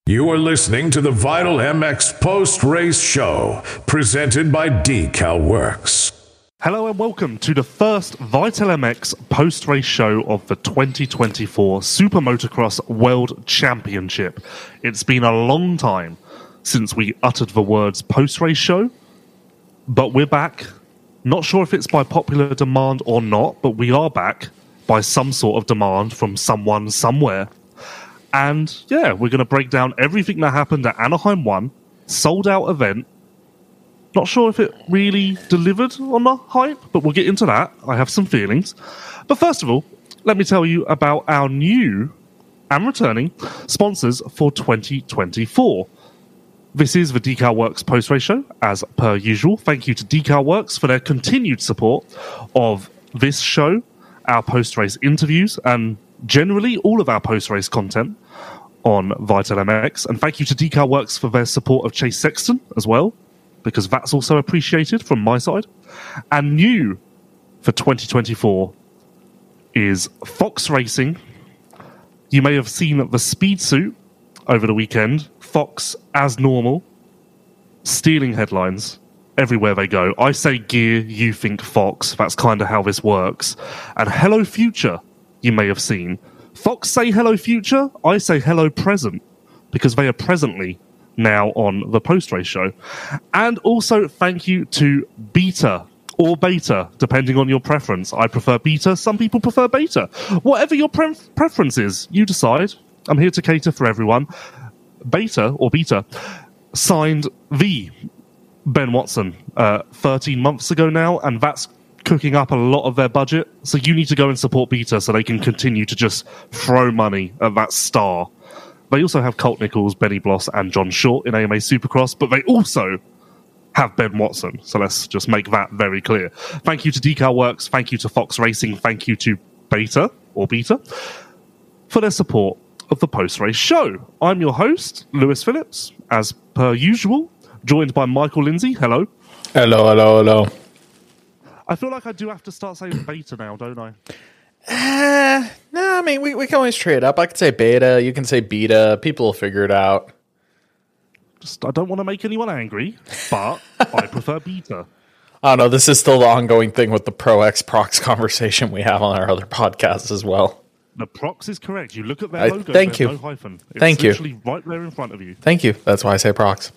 You are listening to the Vital MX post-race show, presented by DecalWorks. Hello and welcome to the first Vital MX post-race show of the 2024 Super Motocross World Championship. It's been a long time since we uttered the words post-race show, but we're back. Not sure if it's by popular demand or not, but we are back by some sort of demand from someone somewhere. And yeah, we're going to break down everything that happened at Anaheim 1, sold out event. Not sure if it really delivered on the hype, but we'll get into that. I have some feelings. But first of all, let me tell you about our new and returning sponsors for 2024. This is the DecalWorks post-race show, as per usual. Thank you to DecalWorks for their continued support of this show, our post-race interviews, and generally all of our post-race content on Vital MX. And thank you to DecalWorks for their support of Chase Sexton as well, because that's also appreciated from my side. And new for 2024 is Fox Racing. You may have seen the speed suit over the weekend. Fox, as normal, stealing headlines everywhere they go. I say gear, you think Fox. That's kind of how this works. And Hello Future, you may have seen. Fox say hello future, I say hello present, because they are presently now on the post-race show. And also thank you to Beta, or Beta, depending on your preference. I prefer Beta, some people prefer Beta. Whatever your preference is, you decide. I'm here to cater for everyone. Beta, or Beta, signed the Ben Watson 13 months ago now, and that's cooking up a lot of their budget. So you need to go and support Beta so they can continue to just throw money at that star. They also have Colt Nichols, Benny Bloss, and John Short in AMA Supercross, but they also have Ben Watson. So let's just make that very clear. Thank you to DecalWorks, thank you to Fox Racing, thank you to Beta, or Beta, for their support of the post-race show. I'm your host, Lewis Phillips, as per usual, joined by Michael Lindsay. Hello. Hello, hello, hello. I feel like I do have to start saying Beta now, don't I? No, I mean, we can always trade up. I could say Beta, you can say Beta. People will figure it out. I don't want to make anyone angry, but I prefer Beta. I don't know. This is still the ongoing thing with the Pro X Prox conversation we have on our other podcasts as well. The Prox is correct. You look at their logo, thank you. No hyphen. It's thank you. literally right there in front of you. Thank you. That's why I say Prox.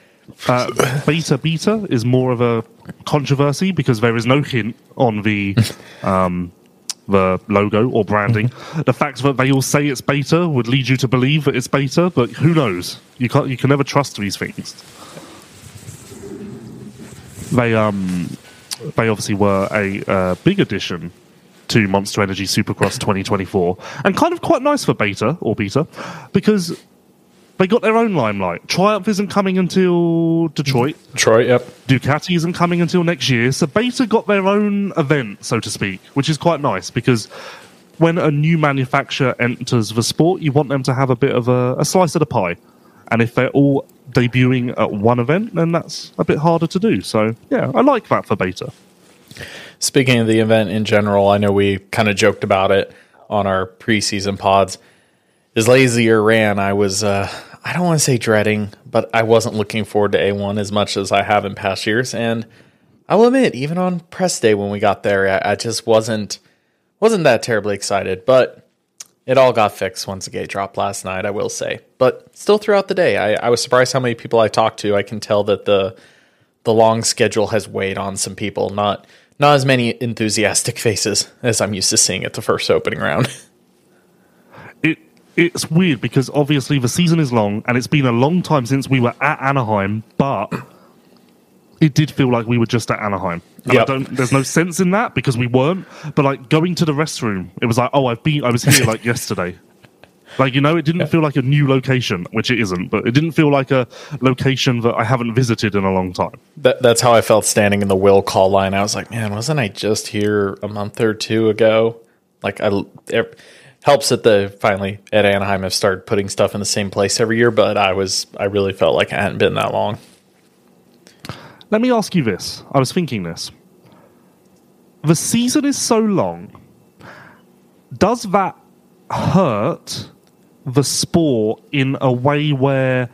Beta is more of a controversy because there is no hint on the logo or branding. The fact that they all say it's Beta would lead you to believe that it's Beta, but who knows? You can never trust these things. They obviously were a big addition to Monster Energy Supercross 2024, and kind of quite nice for Beta, because they got their own limelight. Triumph isn't coming until Detroit. Yep. Ducati isn't coming until next year. So Beta got their own event, so to speak, which is quite nice because when a new manufacturer enters the sport, you want them to have a bit of a slice of the pie. And if they're all debuting at one event, then that's a bit harder to do. So, yeah, I like that for Beta. Speaking of the event in general, I know we kind of joked about it on our preseason pods. As lazy or ran, I was, I don't want to say dreading, but I wasn't looking forward to A1 as much as I have in past years. And I will admit, even on press day when we got there, I just wasn't that terribly excited. But it all got fixed once the gate dropped last night, I will say. But still throughout the day, I was surprised how many people I talked to. I can tell that the long schedule has weighed on some people. Not as many enthusiastic faces as I'm used to seeing at the first opening round. It's weird because obviously the season is long and it's been a long time since we were at Anaheim, but it did feel like we were just at Anaheim. And yep. There's no sense in that because we weren't, but like going to the restroom, it was like, oh, I was here like yesterday. Like, it didn't feel like a new location, which it isn't, but it didn't feel like a location that I haven't visited in a long time. That's how I felt standing in the Will call line. I was like, man, wasn't I just here a month or two ago? Like, helps that the finally at Anaheim have started putting stuff in the same place every year, but I really felt like it hadn't been that long. Let me ask you this. I was thinking this. The season is so long. Does that hurt the sport in a way where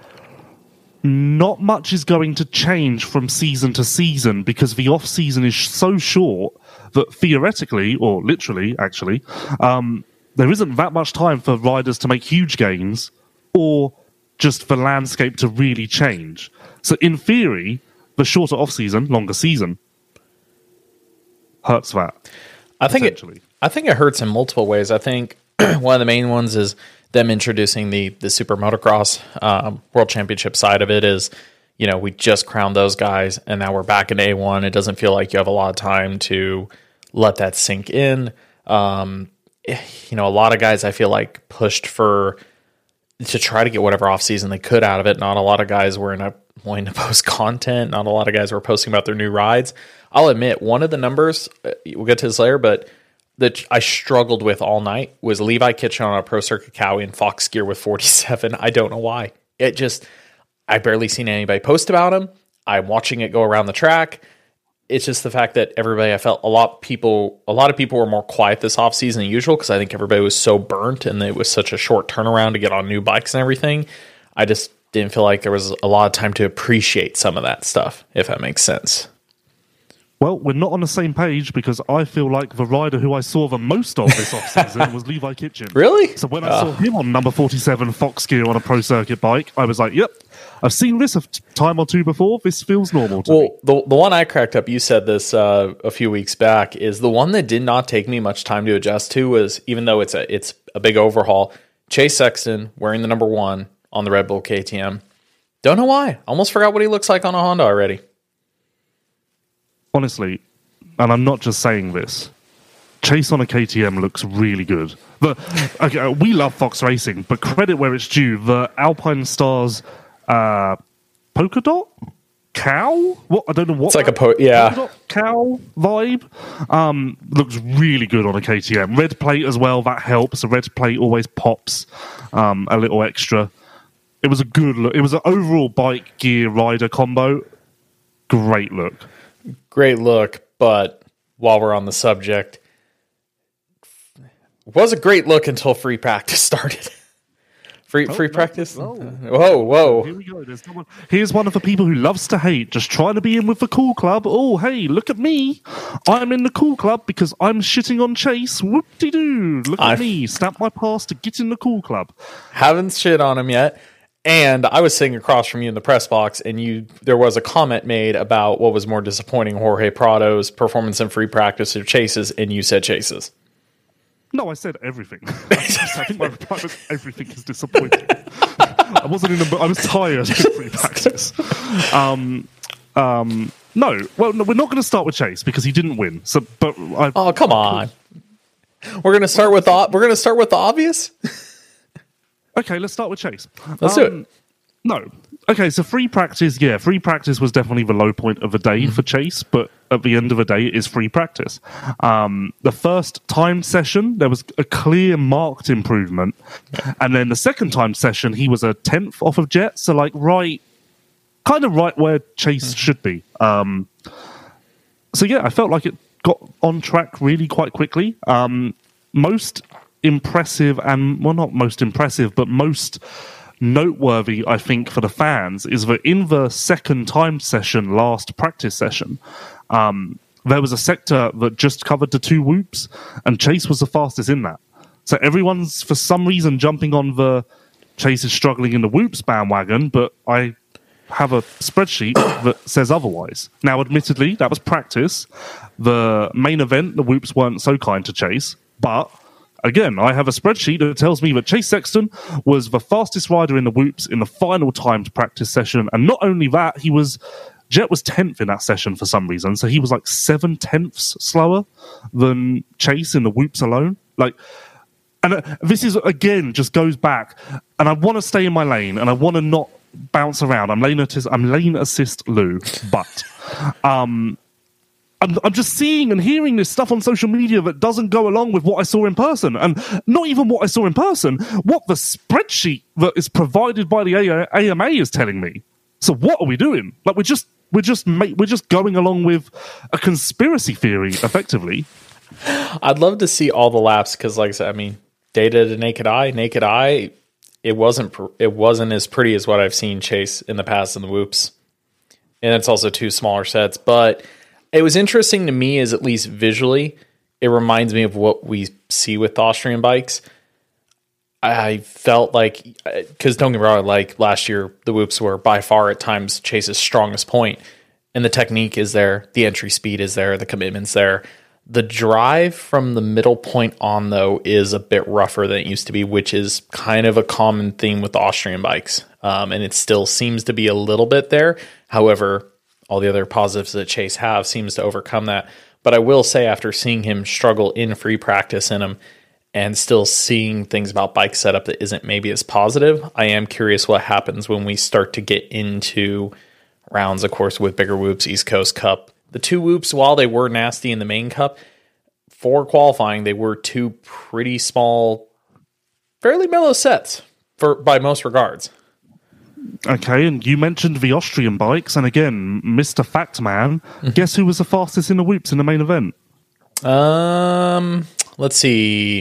not much is going to change from season to season because the off season is so short that theoretically, or literally actually, there isn't that much time for riders to make huge gains or just the landscape to really change. So in theory, the shorter off season, longer season hurts that. I think it hurts in multiple ways. I think one of the main ones is them introducing the Super Motocross World Championship side of it is, we just crowned those guys and now we're back in A1. It doesn't feel like you have a lot of time to let that sink in. A lot of guys I feel like pushed to try to get whatever off season they could out of it. Not a lot of guys were wanting to post content. Not a lot of guys were posting about their new rides. I'll admit, one of the numbers, we'll get to this later, but that I struggled with all night was Levi Kitchen on a Pro Circuit Cowie and Fox Gear with 47. I don't know why. I barely seen anybody post about him. I'm watching it go around the track. It's just the fact that everybody, I felt a lot of people were more quiet this off season than usual because I think everybody was so burnt and it was such a short turnaround to get on new bikes and everything. I just didn't feel like there was a lot of time to appreciate some of that stuff, if that makes sense. Well, we're not on the same page because I feel like the rider who I saw the most of this offseason was Levi Kitchen. Really? So when I saw him on number 47 Fox Gear on a Pro Circuit bike, I was like, yep, I've seen this a time or two before. This feels normal to me. Well, the one I cracked up, you said this a few weeks back, is the one that did not take me much time to adjust to was, even though it's a big overhaul, Chase Sexton wearing the number 1 on the Red Bull KTM. Don't know why. Almost forgot what he looks like on a Honda already. Honestly, and I'm not just saying this, Chase on a KTM looks really good. We love Fox Racing, but credit where it's due, the Alpine Stars polka dot cow? What? I don't know what. It's like polka dot cow vibe. Looks really good on a KTM. Red plate as well, that helps. The red plate always pops a little extra. It was a good look. It was an overall bike gear rider combo. Great look. Great look, but while we're on the subject, it was a great look until free practice started. Free practice? Whoa. Here we go. Here's one of the people who loves to hate, just trying to be in with the cool club. Oh, hey, look at me. I'm in the cool club because I'm shitting on Chase. Whoop-de-doo. Look at me. Stamp my pass to get in the cool club. Haven't shit on him yet. And I was sitting across from you in the press box, and there was a comment made about what was more disappointing, Jorge Prado's performance in free practice or Chase's, and you said Chase's. No, I said everything. I think my reply was everything is disappointing. I was tired in free practice. No, we're not going to start with Chase because he didn't win. So, come on. We're going to start with the obvious. Okay, let's start with Chase. Let's do it. No. Okay, so free practice was definitely the low point of the day for Chase, but at the end of the day, it is free practice. The first time session, there was a clear marked improvement. And then the second time session, he was a 10th off of Jet, so right where Chase should be. I felt like it got on track really quite quickly. Most impressive and, well, not most impressive, but most noteworthy, I think, for the fans is that in the second time session, last practice session, there was a sector that just covered the 2 whoops, and Chase was the fastest in that. So everyone's, for some reason, jumping on the Chase is struggling in the whoops bandwagon, but I have a spreadsheet that says otherwise. Now, admittedly, that was practice. The main event, the whoops weren't so kind to Chase, but again, I have a spreadsheet that tells me that Chase Sexton was the fastest rider in the whoops in the final timed practice session. And not only that, Jet was 10th in that session for some reason. So he was like 7/10 slower than Chase in the whoops alone. This is, again, just goes back. And I want to stay in my lane and I want to not bounce around. I'm lane assist Lou, but I'm just seeing and hearing this stuff on social media that doesn't go along with what I saw in person. And not even what I saw in person, what the spreadsheet that is provided by the AMA is telling me. So what are we doing? We're just going along with a conspiracy theory, effectively. I'd love to see all the laps because, like I said, data to naked eye, it wasn't as pretty as what I've seen Chase in the past in the whoops. And it's also 2 smaller sets. But it was interesting to me, as at least visually, it reminds me of what we see with Austrian bikes. I felt like, because don't get me wrong, like last year, the whoops were by far at times Chase's strongest point, and the technique is there, the entry speed is there, the commitment's there. The drive from the middle point on, though, is a bit rougher than it used to be, which is kind of a common theme with the Austrian bikes, and it still seems to be a little bit there. However, all the other positives that Chase have seems to overcome that. But I will say, after seeing him struggle in free practice in them, and still seeing things about bike setup that isn't maybe as positive, I am curious what happens when we start to get into rounds, of course, with bigger whoops, East Coast Cup. The 2 whoops, while they were nasty in the main cup, for qualifying, they were 2 pretty small, fairly mellow sets by most regards. Okay, and you mentioned the Austrian bikes, and again, Mr. Fact Man, guess who was the fastest in the whoops in the main event? Let's see.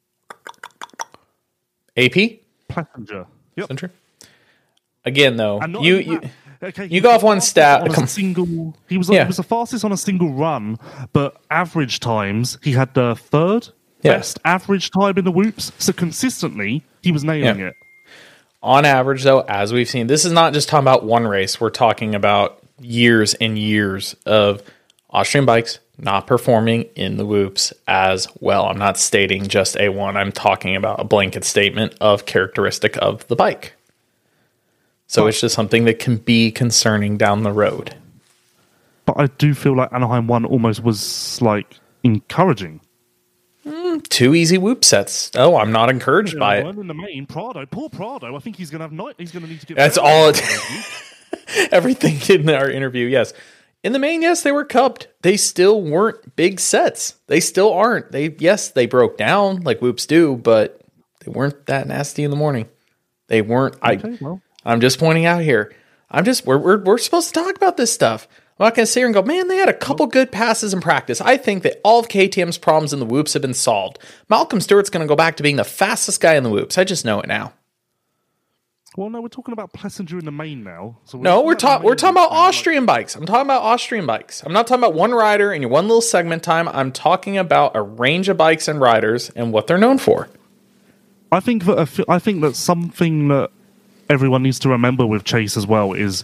AP? Plessinger. Yep. Center? Again, though, you okay, go off one stat. He was the fastest on a single run, but average times, he had the 3rd best average time in the whoops. So consistently, he was nailing it. On average, though, as we've seen, this is not just talking about one race. We're talking about years and years of Austrian bikes not performing in the whoops as well. I'm not stating just A1. I'm talking about a blanket statement of characteristic of the bike. So it's just something that can be concerning down the road. But I do feel like Anaheim 1 almost was like encouraging. 2 easy whoop sets. Oh, I'm not encouraged by it. In the main, poor Prado. I think he's going to He's going to need to get. That's all. Everything in our interview, yes. In the main, yes, they were cupped. They still weren't big sets. They still aren't. They broke down like whoops do, but they weren't that nasty in the morning. They weren't. I'm just pointing out here. We're supposed to talk about this stuff. I'm not going to sit here and go, man, they had a couple good passes in practice. I think that all of KTM's problems in the whoops have been solved. Malcolm Stewart's going to go back to being the fastest guy in the whoops. I just know it now. Well, no, we're talking about Plessinger in the main now. So we're talking about Austrian bikes. I'm talking about Austrian bikes. I'm not talking about one rider in your one little segment time. I'm talking about a range of bikes and riders and what they're known for. I think that something that everyone needs to remember with Chase as well is,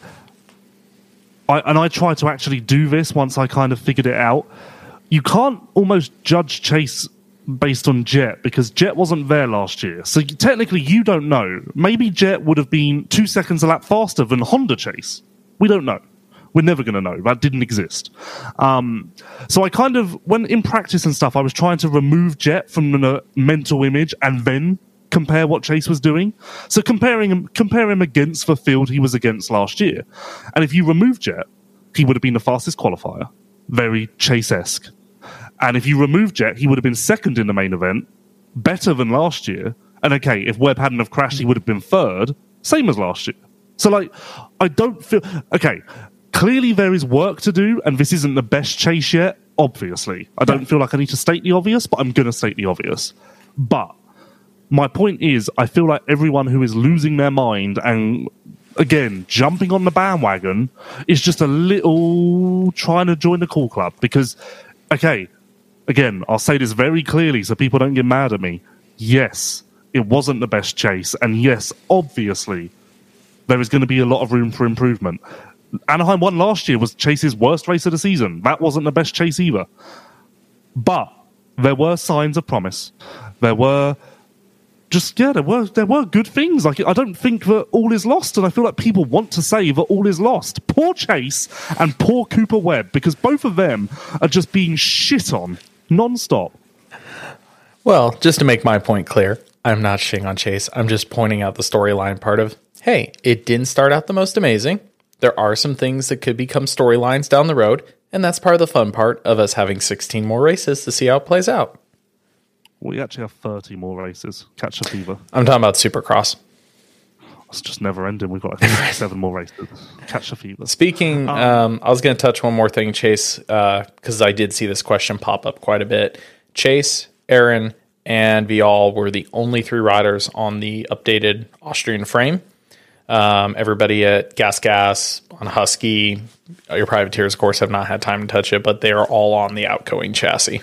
I tried to actually do this once I kind of figured it out. You can't almost judge Chase based on Jet, because Jet wasn't there last year. So technically you don't know. Maybe Jet would have been 2 seconds a lap faster than Honda Chase. We don't know. We're never going to know. That didn't exist. So I kind of, when in practice and stuff, I was trying to remove Jet from the mental image and then compare what Chase was doing. So compare him against the field he was against last year. And if you remove Jet, he would have been the fastest qualifier. Very Chase-esque. And if you remove Jet, he would have been second in the main event, better than last year. And okay, if Webb hadn't have crashed, he would have been third, same as last year. So like, I don't feel... Okay, clearly there is work to do, and this isn't the best Chase yet, obviously. I don't feel like I need to state the obvious, but I'm going to state the obvious. But my point is, I feel like everyone who is losing their mind and, again, jumping on the bandwagon is just a little trying to join the cool club. Because, okay, again, I'll say this very clearly so people don't get mad at me. Yes, it wasn't the best Chase. And yes, obviously, there is going to be a lot of room for improvement. Anaheim 1 last year was Chase's worst race of the season. That wasn't the best Chase either. But there were signs of promise. There were there were good things. Like, I don't think that all is lost, and I feel like people want to say that all is lost. Poor Chase and poor Cooper Webb, because both of them are just being shit on non-stop. Well, just to make my point clear, I'm not shitting on Chase. I'm just pointing out the storyline part of, hey, it didn't start out the most amazing. There are some things that could become storylines down the road, and that's part of the fun part of us having 16 more races to see how it plays out. We actually have 30 more races. Catch a fever. I'm talking about Supercross. It's just never ending. We've got, I think, 7 more races. Catch a fever. Speaking, I was going to touch one more thing, Chase, because I did see this question pop up quite a bit. Chase, Aaron, and Vial were the only 3 riders on the updated Austrian frame. Everybody at Gas on Husky, your privateers, of course, have not had time to touch it, but they are all on the outgoing chassis.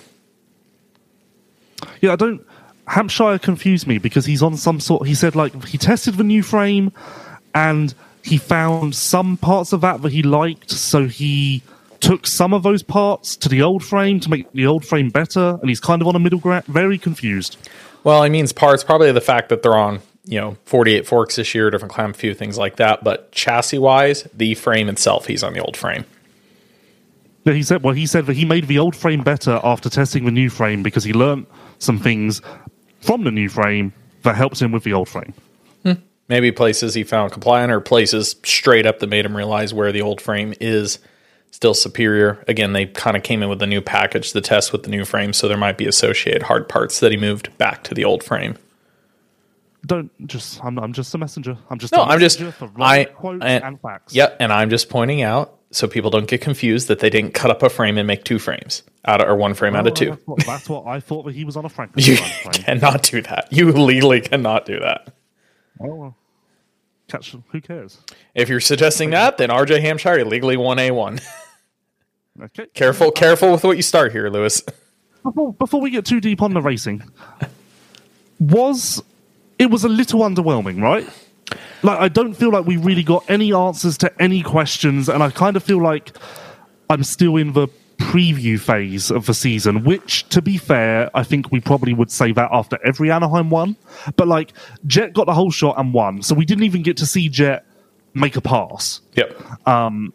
Yeah, Hampshire confused me because he's on some sort. He said like he tested the new frame and he found some parts of that he liked, so he took some of those parts to the old frame to make the old frame better, and he's kind of on a middle ground. Very confused. Well, he means parts, probably the fact that they're on 48 forks this year, different clamp, a few things like that. But chassis wise, the frame itself, he's on the old frame. Yeah, he said that he made the old frame better after testing the new frame because he learned some things from the new frame that helped him with the old frame. Maybe places he found compliant or places straight up that made him realize where the old frame is still superior. Again, they kind of came in with a new package to test with the new frame, so there might be associated hard parts that he moved back to the old frame. I'm just a messenger. Quotes and facts. Yeah, and I'm just pointing out so people don't get confused that they didn't cut up a frame and make 2 frames or 1 frame out of 2. That's what I thought, that he was on a Frankenstein frame. You cannot do that. You legally cannot do that. Oh, well. Who cares? If you're suggesting that, then RJ Hampshire legally won A1. Okay. Careful with what you start here, Lewis. Before we get too deep on the racing, it was a little underwhelming, right? Like, I don't feel like we really got any answers to any questions, and I kind of feel like I'm still in the preview phase of the season, which, to be fair, I think we probably would say that after every Anaheim one. But, like, Jet got the whole shot and won, so we didn't even get to see Jet make a pass. Yep. And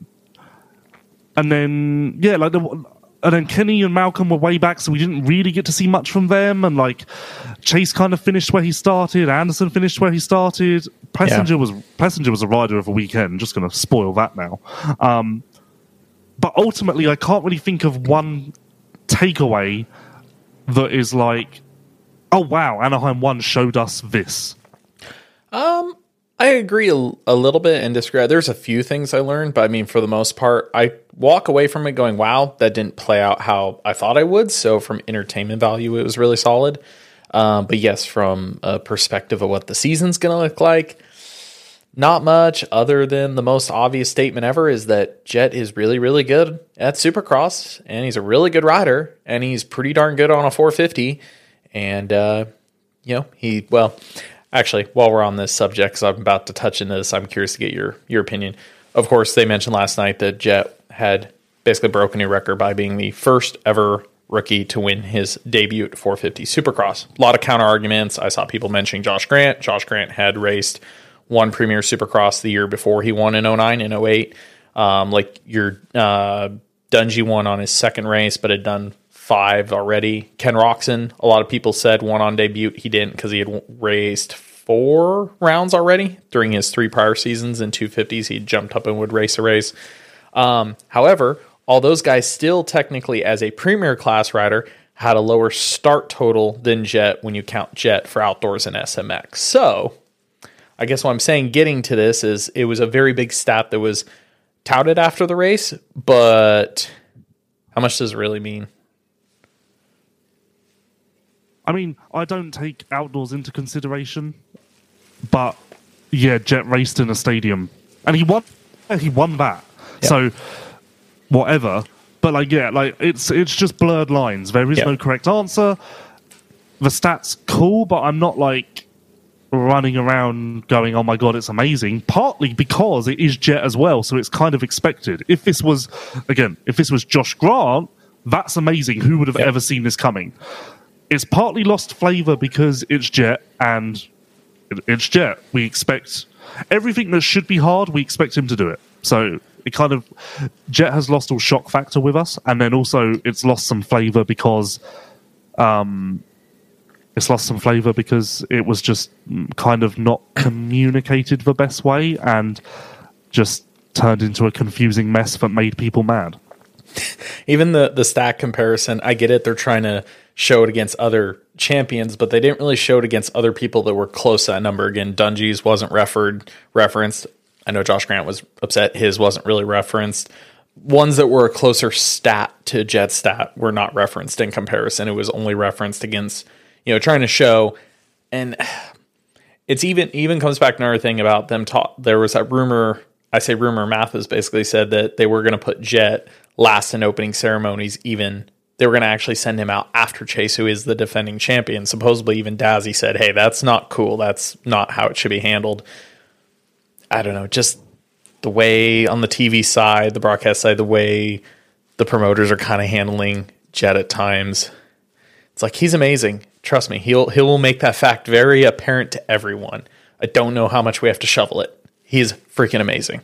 then, yeah, like, and then Kenny and Malcolm were way back, so we didn't really get to see much from them. And like Chase kind of finished where he started, Anderson finished where he started. Plessinger was a rider of a weekend. Just going to spoil that now. But ultimately, I can't really think of one takeaway that is like, oh wow, Anaheim 1 showed us this. I agree a little bit and disagree. There's a few things I learned, but I mean, for the most part, I walk away from it going, wow, that didn't play out how I thought I would. So from entertainment value, it was really solid. But yes, from a perspective of what the season's going to look like, not much other than the most obvious statement ever is that Jet is really, really good at Supercross, and he's a really good rider, and he's pretty darn good on a 450. And, actually, while we're on this subject, because I'm about to touch into this, I'm curious to get your opinion. Of course, they mentioned last night that Jet had basically broken a record by being the first ever rookie to win his debut at 450 Supercross. A lot of counter arguments. I saw people mentioning Josh Grant. Josh Grant had raced one Premier Supercross the year before he won in 09 and 08. Dungey won on his second race, but had done 5 already. Ken Roxon, a lot of people said won on debut. He didn't because he had raced 4 rounds already during his 3 prior seasons in 250s. He jumped up and would race a race. However, all those guys still technically as a premier class rider had a lower start total than Jet when you count Jet for outdoors and SMX. So I guess what I'm saying getting to this is it was a very big stat that was touted after the race, but how much does it really mean? I mean, I don't take outdoors into consideration, but yeah, Jet raced in a stadium and he won that. Yeah. So whatever. But it's just blurred lines. There is no correct answer. The stats cool, but I'm not like running around going, oh my god, it's amazing. Partly because it is Jet as well, so it's kind of expected. If this was Josh Grant, that's amazing. Who would have ever seen this coming? It's partly lost flavor because it's Jet, and it's Jet. We expect everything that should be hard, we expect him to do it. So it kind of, Jet has lost all shock factor with us, and then also it's lost some flavor because it was just kind of not communicated the best way and just turned into a confusing mess that made people mad. Even the stat comparison, I get it. They're trying to show it against other champions, but they didn't really show it against other people that were close to that number. Again, Dungey's wasn't referenced. I know Josh Grant was upset. His wasn't really referenced. Ones that were a closer stat to Jet's stat were not referenced in comparison. It was only referenced against, trying to show, and it's even comes back to another thing about them. There was that rumor. I say rumor. Mathis basically said that they were going to put Jet last in opening ceremonies. Even they were going to actually send him out after Chase, who is the defending champion. Supposedly, even Dazzy said, "Hey, that's not cool. That's not how it should be handled." I don't know, just the way on the TV side, the broadcast side, the way the promoters are kind of handling Jet at times. It's like, he's amazing. Trust me, he will make that fact very apparent to everyone. I don't know how much we have to shovel it. He's freaking amazing.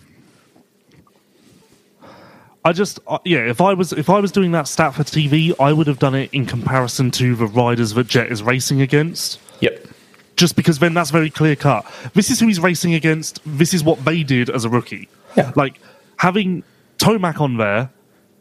If I was doing that stat for TV, I would have done it in comparison to the riders that Jet is racing against. Yep. Just because then that's very clear cut. This is who he's racing against. This is what they did as a rookie. Yeah. Like having Tomac on there,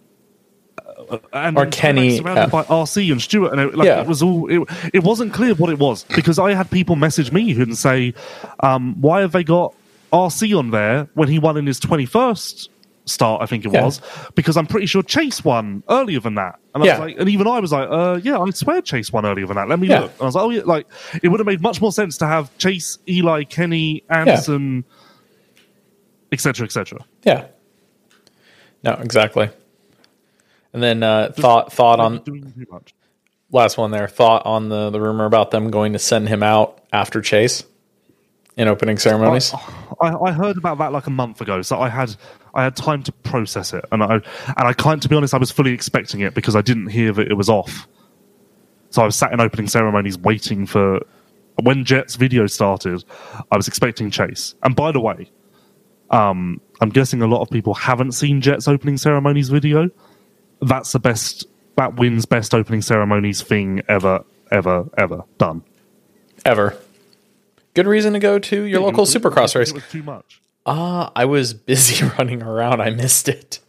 and or Kenny surrounded by RC and Stewart, and it was all. It wasn't clear what it was, because I had people message me and say, "Why have they got RC on there when he won in his 21st start?" I think it was, because I'm pretty sure Chase won earlier than that. And I was like, and even I was like, I swear Chase won earlier than that. Let me look. And I was like, oh yeah, like it would have made much more sense to have Chase, Eli, Kenny, Anderson, etc., etc. Yeah. No, exactly. And then thought on last one there. Thought on the rumor about them going to send him out after Chase in opening ceremonies. I heard about that like a month ago, so I had time to process it, and I can't, to be honest, I was fully expecting it because I didn't hear that it was off. So I was sat in opening ceremonies waiting for when Jet's video started. I was expecting Chase, and by the way, I'm guessing a lot of people haven't seen Jet's opening ceremonies video. That's the best. That wins best opening ceremonies thing ever done. Ever. Good reason to go to your local Supercross race. It was too much. I was busy running around. I missed it.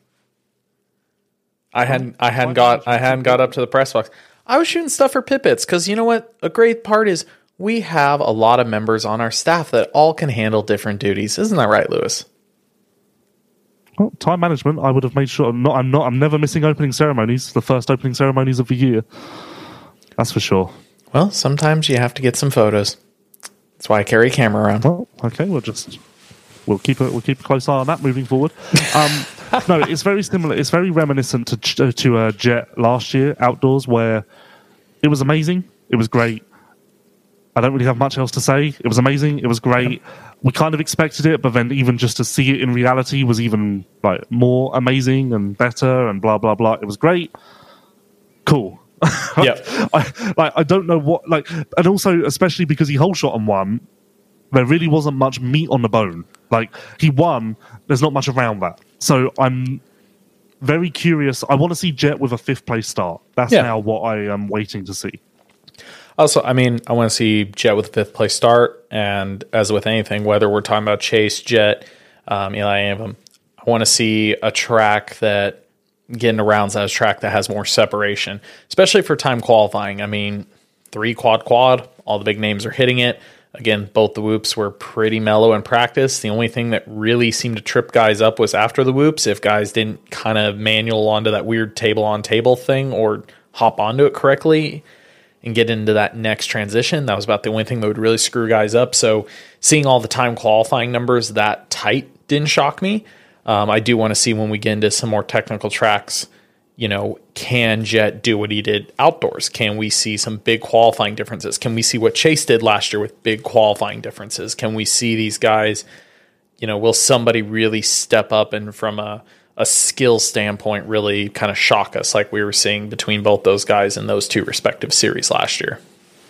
I hadn't got up to the press box. I was shooting stuff for Pit-Bits because you know what? A great part is we have a lot of members on our staff that all can handle different duties. Isn't that right, Lewis? Well, time management. I would have made sure. I'm never missing opening ceremonies. The first opening ceremonies of the year. That's for sure. Well, sometimes you have to get some photos. That's why I carry a camera around. Well, okay, we'll keep a close eye on that moving forward. No, it's very similar. It's very reminiscent to Jet last year outdoors, where it was amazing. It was great. I don't really have much else to say. It was amazing. It was great. We kind of expected it, but then even just to see it in reality was even like more amazing and better and blah blah blah. It was great. Cool. Yeah. I don't know what and also especially because he whole shot and won, there really wasn't much meat on the bone. Like he won, there's not much around that. So I'm very curious. I want to see Jet with a 5th place start. That's now what I am waiting to see. Also, I mean, I want to see Jet with a 5th place start, and as with anything, whether we're talking about Chase, Jet, Eli, any of them, I want to see a track that getting around that track that has more separation, especially for time qualifying. I mean, 3 quad, all the big names are hitting it. Again, both the whoops were pretty mellow in practice. The only thing that really seemed to trip guys up was after the whoops, if guys didn't kind of manual onto that weird table-on-table thing or hop onto it correctly and get into that next transition. That was about the only thing that would really screw guys up. So seeing all the time qualifying numbers that tight didn't shock me. I do want to see when we get into some more technical tracks, can Jet do what he did outdoors? Can we see some big qualifying differences? Can we see what Chase did last year with big qualifying differences? Can we see these guys, will somebody really step up and from a skill standpoint really kind of shock us like we were seeing between both those guys in those 2 respective series last year?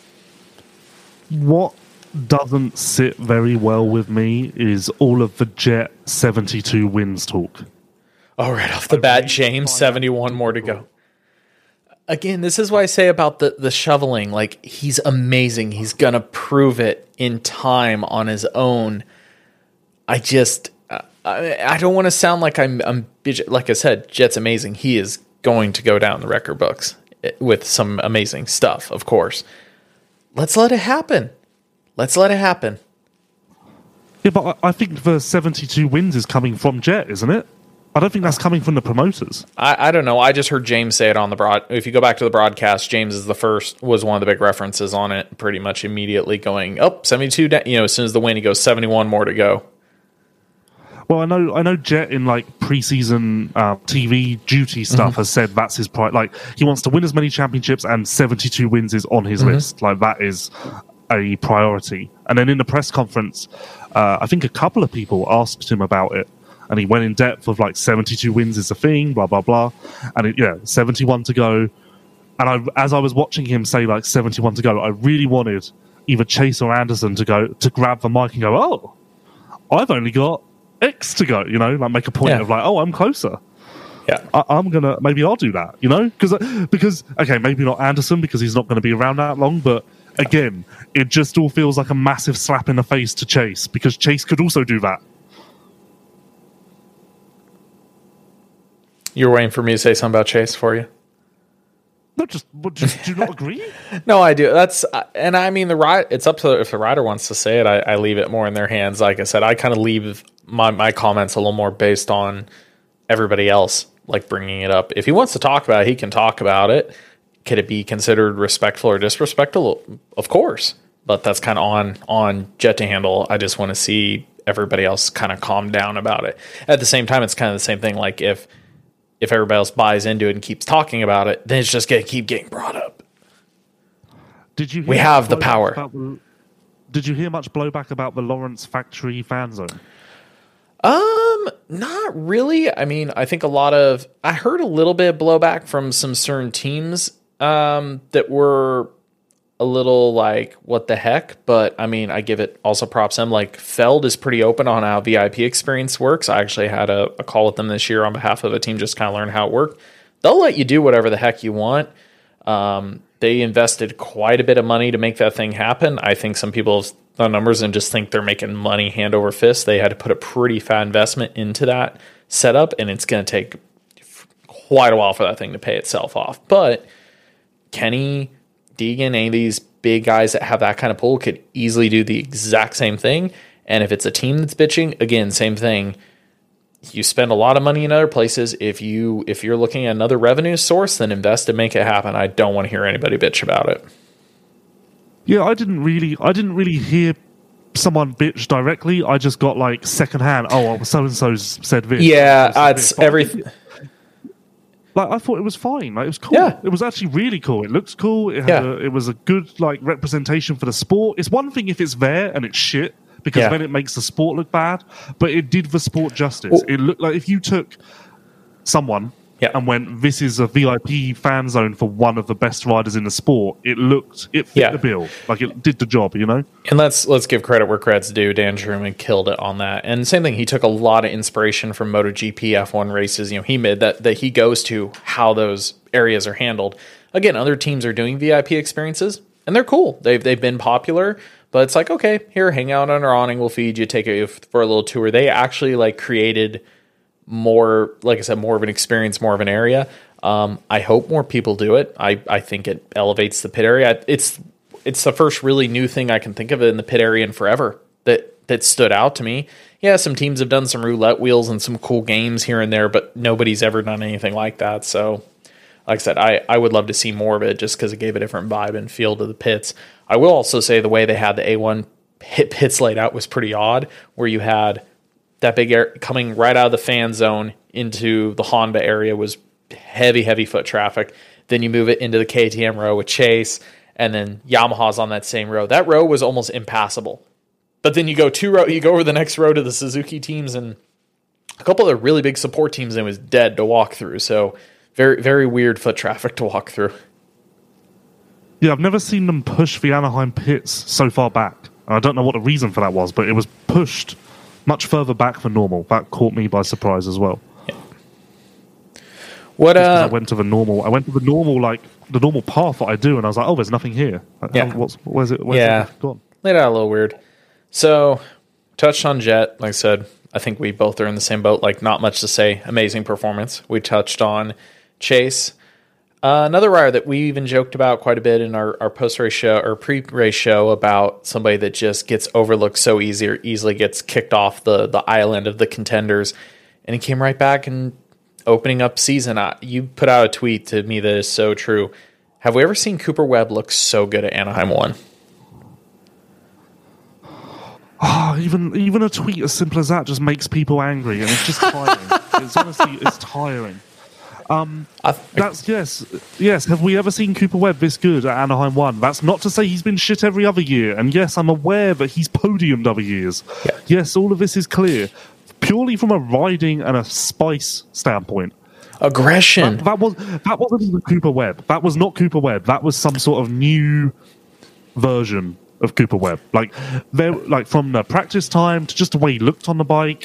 What doesn't sit very well with me is all of the Jet 72 wins talk. Oh, right off the bat, James, 71 more to go. Again, this is what I say about the shoveling. Like, he's amazing. He's going to prove it in time on his own. I don't want to sound like I'm like I said, Jet's amazing. He is going to go down the record books with some amazing stuff, of course. Let's let it happen. Yeah, but I think the 72 wins is coming from Jet, isn't it? I don't think that's coming from the promoters. I don't know. I just heard James say it on the broad. If you go back to the broadcast, James was one of the big references on it, pretty much immediately going, 72, as soon as the win, he goes 71 more to go. Well, I know Jet in like preseason TV duty stuff has said that's his priority. Like he wants to win as many championships, and 72 wins is on his list. Like that is a priority. And then in the press conference, I think a couple of people asked him about it, and he went in depth of like 72 wins is a thing, blah blah blah, and 71 to go. And as I was watching him say like 71 to go, I really wanted either Chase or Anderson to grab the mic and go, "Oh, I've only got X to go," like make a point of like, "Oh, I'm closer." Yeah, maybe I'll do that, because okay, maybe not Anderson because he's not going to be around that long, but again, it just all feels like a massive slap in the face to Chase because Chase could also do that. You're waiting for me to say something about Chase for you? No, do you not agree? No, I do. And I mean, it's up to if the rider wants to say it. I leave it more in their hands. Like I said, I kind of leave my comments a little more based on everybody else, like bringing it up. If he wants to talk about it, he can talk about it. Could it be considered respectful or disrespectful? Of course, but that's kind of on Jet to handle. I just want to see everybody else kind of calm down about it. At the same time, it's kind of the same thing. Like if everybody else buys into it and keeps talking about it, then it's just going to keep getting brought up. We have the power. Did you hear much blowback about the Lawrence Factory fan zone? Not really. I mean, I think I heard a little bit of blowback from some certain teams that were a little like, what the heck? But I mean, I give it also props to them. Like Feld is pretty open on how VIP experience works. I actually had a call with them this year on behalf of a team, just kind of learn how it worked. They'll let you do whatever the heck you want. They invested quite a bit of money to make that thing happen. I think some people have done numbers and just think they're making money hand over fist. They had to put a pretty fat investment into that setup, and it's going to take quite a while for that thing to pay itself off. But Kenny, Deegan, any of these big guys that have that kind of pull could easily do the exact same thing. And if it's a team that's bitching, again, same thing. You spend a lot of money in other places. If you're looking at another revenue source, then invest and make it happen. I don't want to hear anybody bitch about it. Yeah, I didn't really hear someone bitch directly. I just got like secondhand. Oh, so and so said this. Yeah, it's everything. Like I thought it was fine. Like it was cool. Yeah. It was actually really cool. It looks cool. It was a good like representation for the sport. It's one thing if it's there and it's shit, because then it makes the sport look bad. But it did the sport justice. Well, it looked like if you took someone and went, "This is a VIP fan zone for one of the best riders in the sport," it fit the bill. Like it did the job, And let's give credit where credit's due. Dan Truman killed it on that. And same thing, he took a lot of inspiration from MotoGP F1 races. He made that he goes to how those areas are handled. Again, other teams are doing VIP experiences, and they're cool. They've been popular. But it's like, okay, here, hang out on our awning. We'll feed you, take you for a little tour. They actually like created more, like I said, more of an experience, more of an area. I hope more people do it. I think it elevates the pit area. It's the first really new thing I can think of in the pit area in forever that stood out to me. Yeah, some teams have done some roulette wheels and some cool games here and there, but nobody's ever done anything like that. So, like I said, I would love to see more of it just because it gave a different vibe and feel to the pits. I will also say the way they had the A1 pits laid out was pretty odd, where you had that big air coming right out of the fan zone into the Honda area was heavy foot traffic. Then you move it into the KTM row with Chase, and then Yamaha's on that same row. That row was almost impassable. But then you go over the next row to the Suzuki teams and a couple of the really big support teams, and it was dead to walk through. So very, very weird foot traffic to walk through. Yeah, I've never seen them push the Anaheim pits so far back. And I don't know what the reason for that was, but it was pushed much further back than normal. That caught me by surprise as well. Yeah. I went to the normal, like the normal path that I do, and I was like, "Oh, there's nothing here. Where's it gone?" Laid out a little weird. So, touched on Jet. Like I said, I think we both are in the same boat. Like, not much to say. Amazing performance. We touched on Chase. Another rider that we even joked about quite a bit in our post-race show or pre-race show about somebody that just gets overlooked so easily gets kicked off the island of the contenders. and he came right back and opening up season. You put out a tweet to me that is so true. Have we ever seen Cooper Webb look so good at Anaheim 1? Even a tweet as simple as that just makes people angry, and it's just tiring. It's tiring. Yes. Have we ever seen Cooper Webb this good at Anaheim 1? That's not to say he's been shit every other year. And yes, I'm aware that he's podiumed other years. Yeah. Yes, all of this is clear. Purely from a riding and a spice standpoint. Aggression. That wasn't even Cooper Webb. That was not Cooper Webb. That was some sort of new version of Cooper Webb. Like from the practice time to just the way he looked on the bike.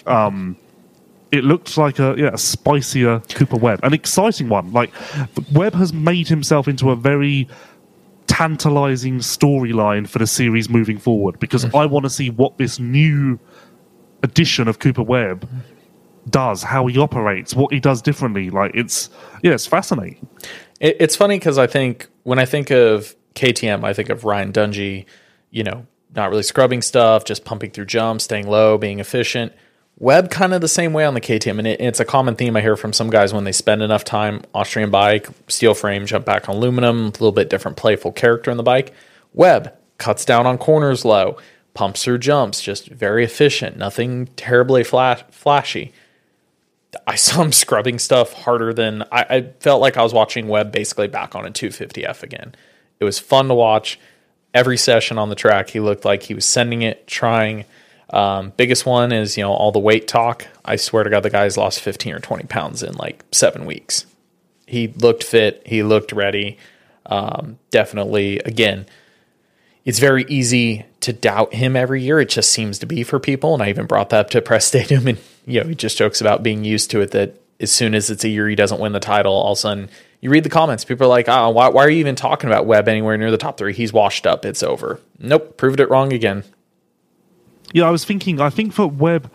It looked like a spicier Cooper Webb, an exciting one. Like Webb has made himself into a very tantalizing storyline for the series moving forward, because I want to see what this new edition of Cooper Webb does, how he operates, what he does differently. Like it's fascinating. It's funny because I think when I think of KTM, I think of Ryan Dungey, not really scrubbing stuff, just pumping through jumps, staying low, being efficient. Webb kind of the same way on the KTM, and it's a common theme I hear from some guys when they spend enough time Austrian bike, steel frame, jump back on aluminum, a little bit different playful character in the bike. Webb cuts down on corners low, pumps through jumps, just very efficient, nothing terribly flashy. I saw him scrubbing stuff harder than I felt like I was watching Webb basically back on a 250F again. It was fun to watch. Every session on the track, he looked like he was sending it, trying. Biggest one is, all the weight talk. I swear to God, the guy's lost 15 or 20 pounds in like 7 weeks. He looked fit. He looked ready. Definitely, again, it's very easy to doubt him every year. It just seems to be for people. And I even brought that up to Press Stadium, and he just jokes about being used to it, that as soon as it's a year he doesn't win the title, all of a sudden you read the comments. People are like, why are you even talking about Webb anywhere near the top 3? He's washed up. It's over. Nope. Proved it wrong again. Yeah, I think that Webb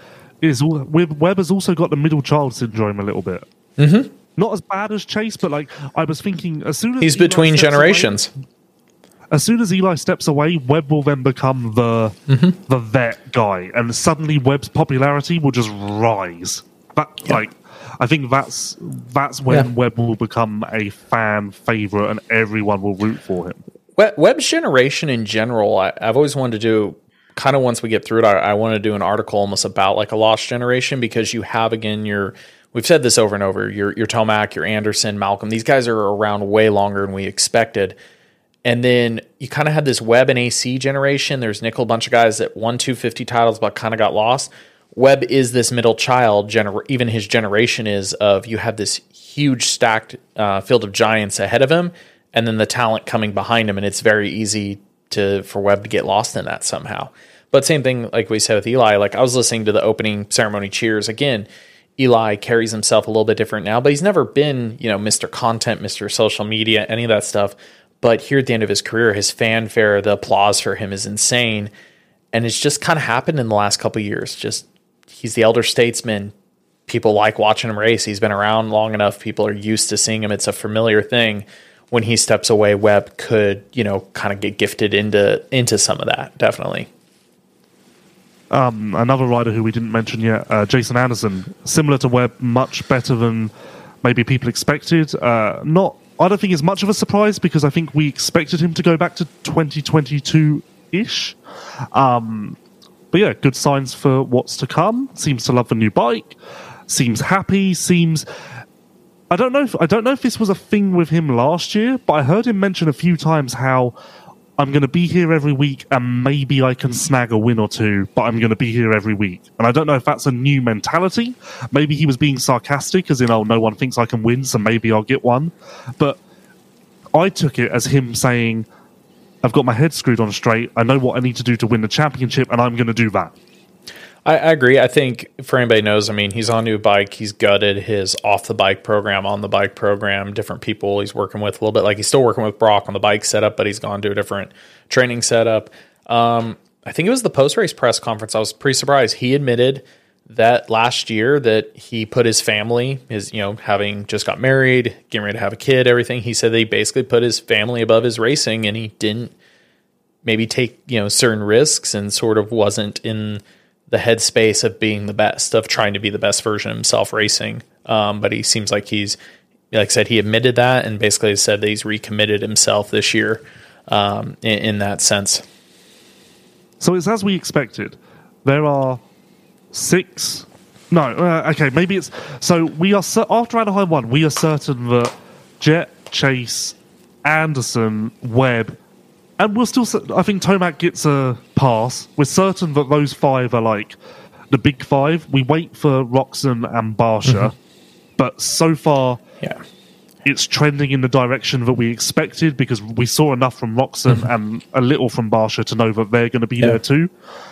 has also got the middle child syndrome a little bit. Mm-hmm. Not as bad as Chase, but I was thinking as soon as he's between generations. As soon as Eli steps away, Webb will then become the vet guy, and suddenly Webb's popularity will just rise. I think that's when Webb will become a fan favorite, and everyone will root for him. Webb's generation in general, I've always wanted to do. Kind of once we get through it, I want to do an article almost about like a lost generation, because you have, again, we've said this over and over, your Tomac, your Anderson, Malcolm, these guys are around way longer than we expected. And then you kind of had this Webb and AC generation. There's Nickel, a bunch of guys that won 250 titles but kind of got lost. Webb is this middle child, even his generation is, of you have this huge stacked field of giants ahead of him, and then the talent coming behind him, and it's very easy for Webb to get lost in that somehow. But same thing, like we said with Eli, like I was listening to the opening ceremony cheers. Again, Eli carries himself a little bit different now, but he's never been, Mr. Content, Mr. Social Media, any of that stuff. But here at the end of his career, his fanfare, the applause for him is insane. And it's just kind of happened in the last couple of years. Just, he's the elder statesman. People like watching him race. He's been around long enough. People are used to seeing him. It's a familiar thing. When he steps away, Webb could, kind of get gifted into some of that, definitely. Another rider who we didn't mention yet, Jason Anderson, similar to Webb, much better than maybe people expected. I don't think it's much of a surprise, because I think we expected him to go back to 2022-ish. But yeah, good signs for what's to come. Seems to love the new bike. Seems happy. I don't know if this was a thing with him last year, but I heard him mention a few times how I'm going to be here every week and maybe I can snag a win or two, but I'm going to be here every week. And I don't know if that's a new mentality. Maybe he was being sarcastic, as in, no one thinks I can win, so maybe I'll get one. But I took it as him saying, I've got my head screwed on straight. I know what I need to do to win the championship, and I'm going to do that. I agree. I think for anybody knows, he's on a new bike. He's gutted his off-the-bike program, on-the-bike program, different people he's working with a little bit. Like he's still working with Brock on the bike setup, but he's gone to a different training setup. I think it was the post-race press conference. I was pretty surprised. He admitted that last year that he put his family, having just got married, getting ready to have a kid, everything. He said they basically put his family above his racing, and he didn't maybe take, certain risks, and sort of wasn't in headspace of being the best, of trying to be the best version of himself racing. But he seems like he's, like I said, he admitted that and basically said that he's recommitted himself this year in that sense. So it's as we expected. There are 6. No, okay, maybe it's. So we are after Anaheim 1, we are certain that Jet, Chase, Anderson, Webb, and we'll still. I think Tomac gets a pass. We're certain that those 5 are like the big 5. We wait for Roczen and Barsha, but so far, it's trending in the direction that we expected because we saw enough from Roczen and a little from Barsha to know that they're going to be there too.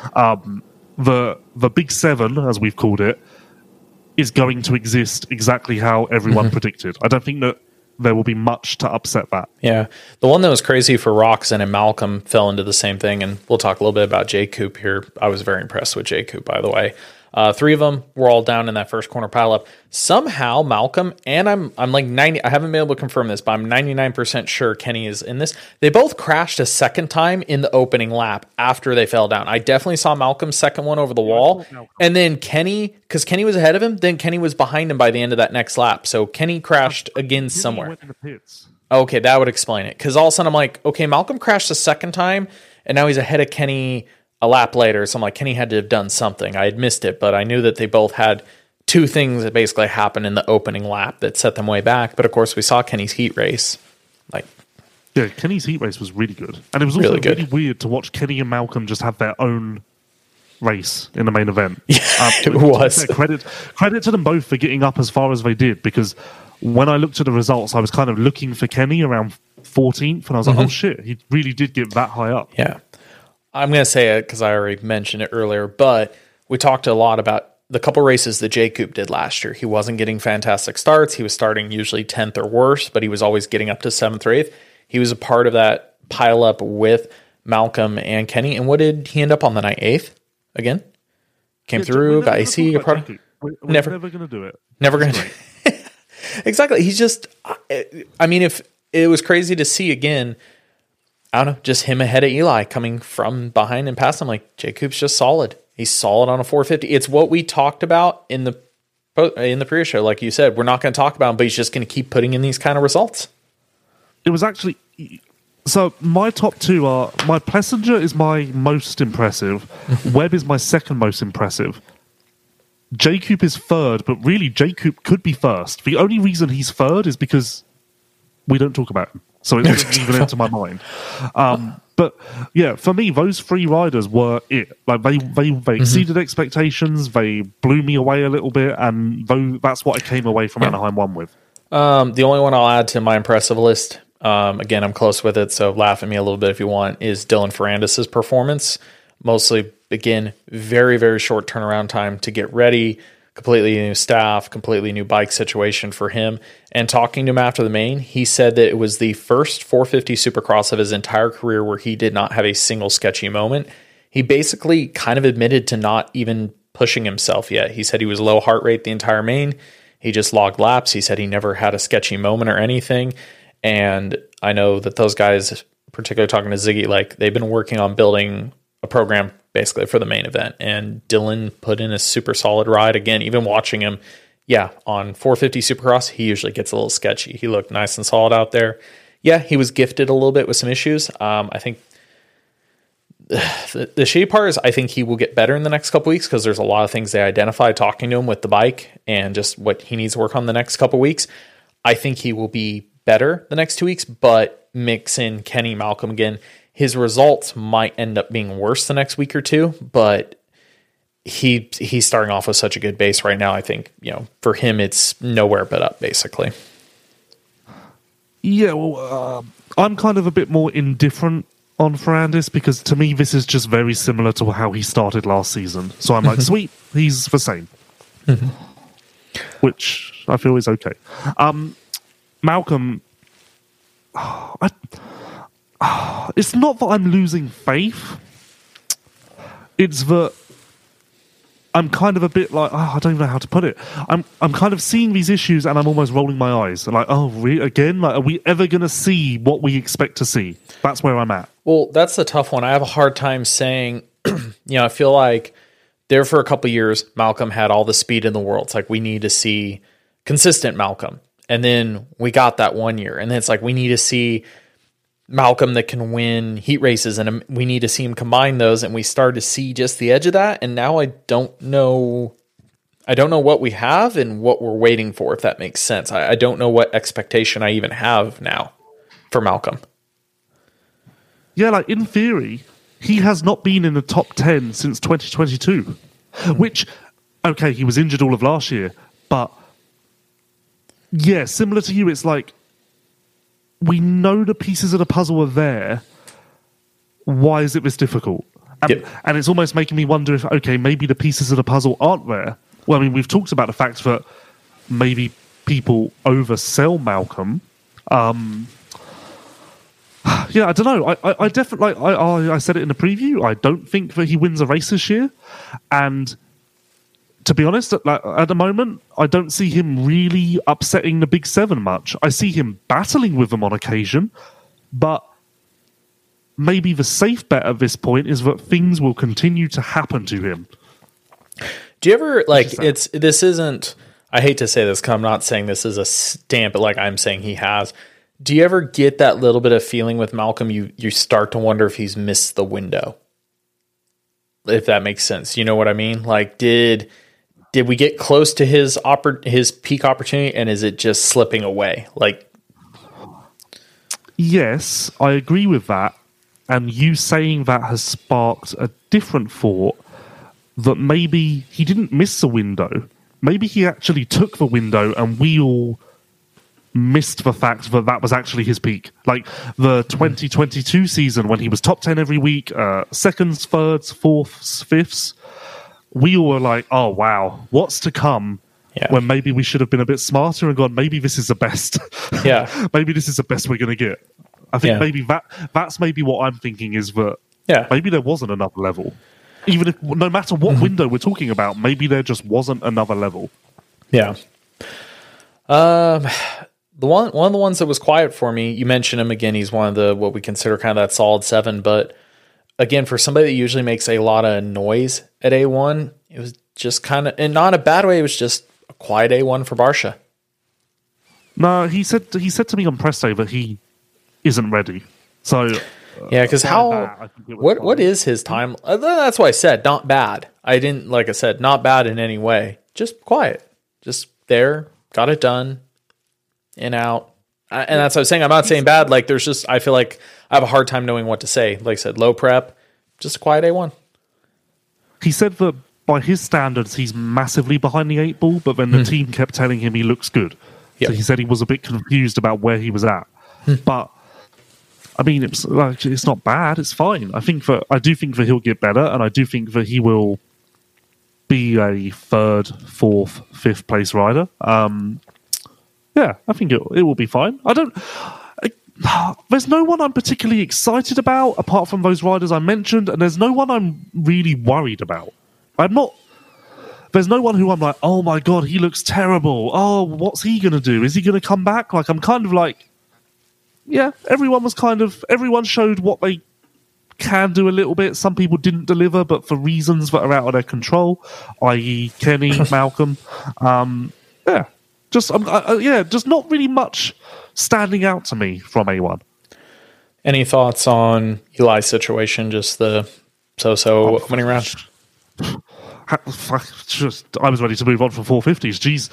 The big 7, as we've called it, is going to exist exactly how everyone predicted. I don't think that there will be much to upset that. Yeah. The one that was crazy for Roczen and Malcolm fell into the same thing, and we'll talk a little bit about J. Coop here. I was very impressed with J. Coop, by the way. 3 of them were all down in that first corner pileup. Somehow Malcolm, and I'm like 90, I haven't been able to confirm this, but I'm 99% sure Kenny is in this. They both crashed a second time in the opening lap after they fell down. I definitely saw Malcolm's second one over the wall. And then Kenny, because Kenny was ahead of him, then Kenny was behind him by the end of that next lap. So Kenny crashed again somewhere. Went in the pits. Okay, that would explain it. Because all of a sudden I'm like, okay, Malcolm crashed a second time, and now he's ahead of Kenny a lap later. So I'm like, Kenny had to have done something. I had missed it, but I knew that they both had 2 things that basically happened in the opening lap that set them way back. But of course, we saw Kenny's heat race. Yeah, Kenny's heat race was really good. And it was also really weird to watch Kenny and Malcolm just have their own race in the main event. Yeah, it was. Credit to them both for getting up as far as they did, because when I looked at the results, I was kind of looking for Kenny around 14th, and I was like, oh shit, he really did get that high up. Yeah. I'm going to say it because I already mentioned it earlier, but we talked a lot about the couple races that J. Coop did last year. He wasn't getting fantastic starts. He was starting usually 10th or worse, but he was always getting up to 7th or 8th. He was a part of that pileup with Malcolm and Kenny. And what did he end up on the night? 8th again? Came through, got AC. We're never going to do it. Never going to. Exactly. He's just, I mean, if it was crazy to see again, I don't know, just him ahead of Eli coming from behind and past him. Like, J. Coop's just solid. He's solid on a 450. It's what we talked about in the previous show. Like you said, we're not going to talk about him, but he's just going to keep putting in these kind of results. It was actually... So my top 2 are... My Plessinger is my most impressive. Webb is my second most impressive. J. Coop is 3rd, but really J. Coop could be 1st. The only reason he's 3rd is because we don't talk about him. So it doesn't even enter my mind. But yeah, for me, those 3 riders were it. Like they exceeded expectations. They blew me away a little bit, and that's what I came away from Anaheim 1 with. The only one I'll add to my impressive list, again, I'm close with it, so laugh at me a little bit if you want, is Dylan Ferrandis' performance. Mostly, again, very, very short turnaround time to get ready. Completely new staff, completely new bike situation for him. And talking to him after the main, he said that it was the first 450 Supercross of his entire career where he did not have a single sketchy moment. He basically kind of admitted to not even pushing himself yet. He said he was low heart rate the entire main. He just logged laps. He said he never had a sketchy moment or anything. And I know that those guys, particularly talking to Ziggy, like they've been working on building a program basically for the main event, and Dylan put in a super solid ride. Again, even watching him, on 450 Supercross, he usually gets a little sketchy. He looked nice and solid out there. Yeah, he was gifted a little bit with some issues. I think the shitty part is I think he will get better in the next couple weeks because there's a lot of things they identify talking to him with the bike and just what he needs to work on the next couple weeks. I think he will be better the next 2 weeks, but mix in Kenny, Malcolm again. His results might end up being worse the next week or 2, but he's starting off with such a good base right now. I think, for him, it's nowhere but up, basically. Yeah, well, I'm kind of a bit more indifferent on Ferrandis because to me, this is just very similar to how he started last season. So I'm like, sweet, he's the same. Which I feel is okay. Malcolm, it's not that I'm losing faith. It's that I'm kind of a bit like, I don't even know how to put it. I'm kind of seeing these issues and I'm almost rolling my eyes. Like, again? Like, are we ever going to see what we expect to see? That's where I'm at. Well, that's the tough one. I have a hard time saying, I feel like there for a couple of years, Malcolm had all the speed in the world. It's like, we need to see consistent Malcolm. And then we got that 1 year. And then it's like, we need to see Malcolm that can win heat races, and we need to see him combine those. And we started to see just the edge of that. And now I don't know what we have and what we're waiting for, if that makes sense. I don't know what expectation I even have now for Malcolm. Yeah, like in theory, he has not been in the top 10 since 2022, which, okay, he was injured all of last year, but yeah, similar to you, it's like, we know the pieces of the puzzle are there. Why is it this difficult? And it's almost making me wonder if, okay, maybe the pieces of the puzzle aren't there. Well, I mean, we've talked about the fact that maybe people oversell Malcolm. Yeah, I don't know. I definitely, I said it in the preview, I don't think that he wins a race this year. And to be honest, at the moment, I don't see him really upsetting the Big Seven much. I see him battling with them on occasion, but maybe the safe bet at this point is that things will continue to happen to him. Do you ever, like, this isn't, I hate to say this because I'm not saying this is a stamp, but like I'm saying he has. Do you ever get that little bit of feeling with Malcolm? You start to wonder if he's missed the window, if that makes sense. You know what I mean? Like, did we get close to his peak opportunity, and is it just slipping away? Like, yes, I agree with that. And you saying that has sparked a different thought that maybe he didn't miss the window. Maybe he actually took the window, and we all missed the fact that was actually his peak. Like the 2022 season when he was top 10 every week, seconds, thirds, fourths, fifths, we all were like, oh wow, what's to come? Yeah. When maybe we should have been a bit smarter and gone, maybe this is the best. Yeah. Maybe this is the best we're going to get. I think maybe that's maybe what I'm thinking is that maybe there wasn't another level. Even if, no matter what window we're talking about, maybe there just wasn't another level. Yeah. One of the ones that was quiet for me, you mentioned him again. He's one of the what we consider kind of that solid 7. But again, for somebody that usually makes a lot of noise at A1, it was just kind of, and not in a bad way. It was just a quiet A1 for Barcia. No, he said to me on press day that he isn't ready. So yeah, because what is his time? That's why I said not bad. I didn't, like I said, not bad in any way. Just quiet, just there, got it done. In, out. And that's what I was saying. I'm not saying bad. Like, there's just, I feel like I have a hard time knowing what to say. Like I said, low prep, just a quiet A1. He said that by his standards, he's massively behind the 8 ball, but then the team kept telling him he looks good. Yep. So he said he was a bit confused about where he was at. But, I mean, it's not bad. It's fine. I do think that he'll get better, and I do think that he will be a 3rd, 4th, 5th place rider. Yeah, I think it will be fine. There's no one I'm particularly excited about apart from those riders I mentioned, and there's no one I'm really worried about. There's no one who I'm like, oh my god, he looks terrible. Oh, what's he going to do? Is he going to come back? Like, I'm kind of like, yeah, everyone showed what they can do a little bit. Some people didn't deliver, but for reasons that are out of their control, i.e. Kenny, Malcolm. Yeah. Just not really much standing out to me from A1. Any thoughts on Eli's situation? Just the opening round. I was ready to move on from 450s. Jeez.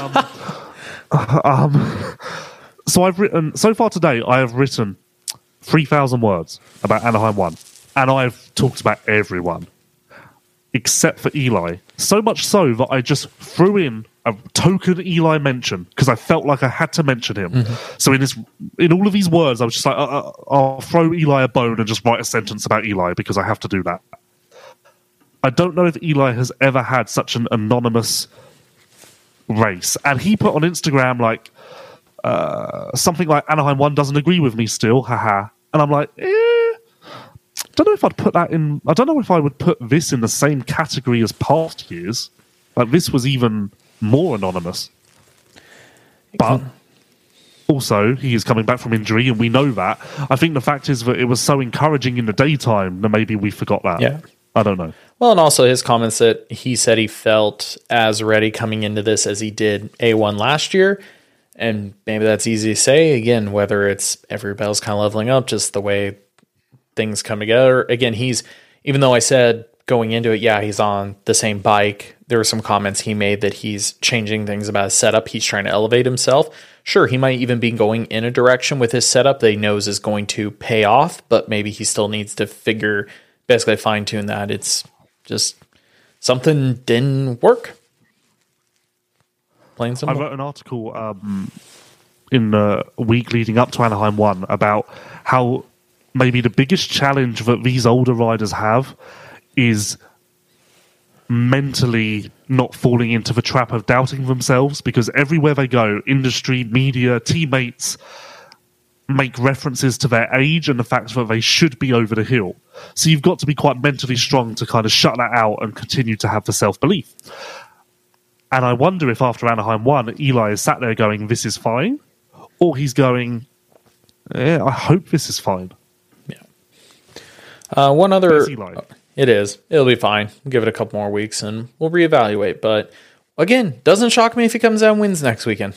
So far today, I have written 3,000 words about Anaheim 1, and I've talked about everyone except for Eli. So much so that I just threw in a token Eli mention because I felt like I had to mention him. So in all of these words, I was just like, I'll throw Eli a bone and just write a sentence about Eli because I have to do that. I don't know if Eli has ever had such an anonymous race. And he put on Instagram like something like Anaheim 1 doesn't agree with me still, haha. And I'm like, don't know if I'd put that in. I don't know if I would put this in the same category as past years. Like, this was even more anonymous. But also, he is coming back from injury, and we know that. I think the fact is that it was so encouraging in the daytime that maybe we forgot that. Yeah. I don't know. Well, and also his comments that he said he felt as ready coming into this as he did A1 last year. And maybe that's easy to say. Again, whether it's every battle's kind of leveling up, just the way things come together. Again, even though I said going into it, yeah, he's on the same bike, there were some comments he made that he's changing things about his setup. He's trying to elevate himself. Sure, he might even be going in a direction with his setup that he knows is going to pay off, but maybe he still needs to basically fine tune that. It's just something didn't work. Plain simple. I wrote an article in the week leading up to Anaheim 1 about how maybe the biggest challenge that these older riders have is mentally not falling into the trap of doubting themselves, because everywhere they go, industry, media, teammates make references to their age and the fact that they should be over the hill. So you've got to be quite mentally strong to kind of shut that out and continue to have the self-belief. And I wonder if after Anaheim 1, Eli is sat there going, this is fine, or he's going, yeah, I hope this is fine. Yeah. One other... Eli. It is. It'll be fine. We'll give it a couple more weeks and we'll reevaluate. But again, doesn't shock me if he comes out and wins next weekend.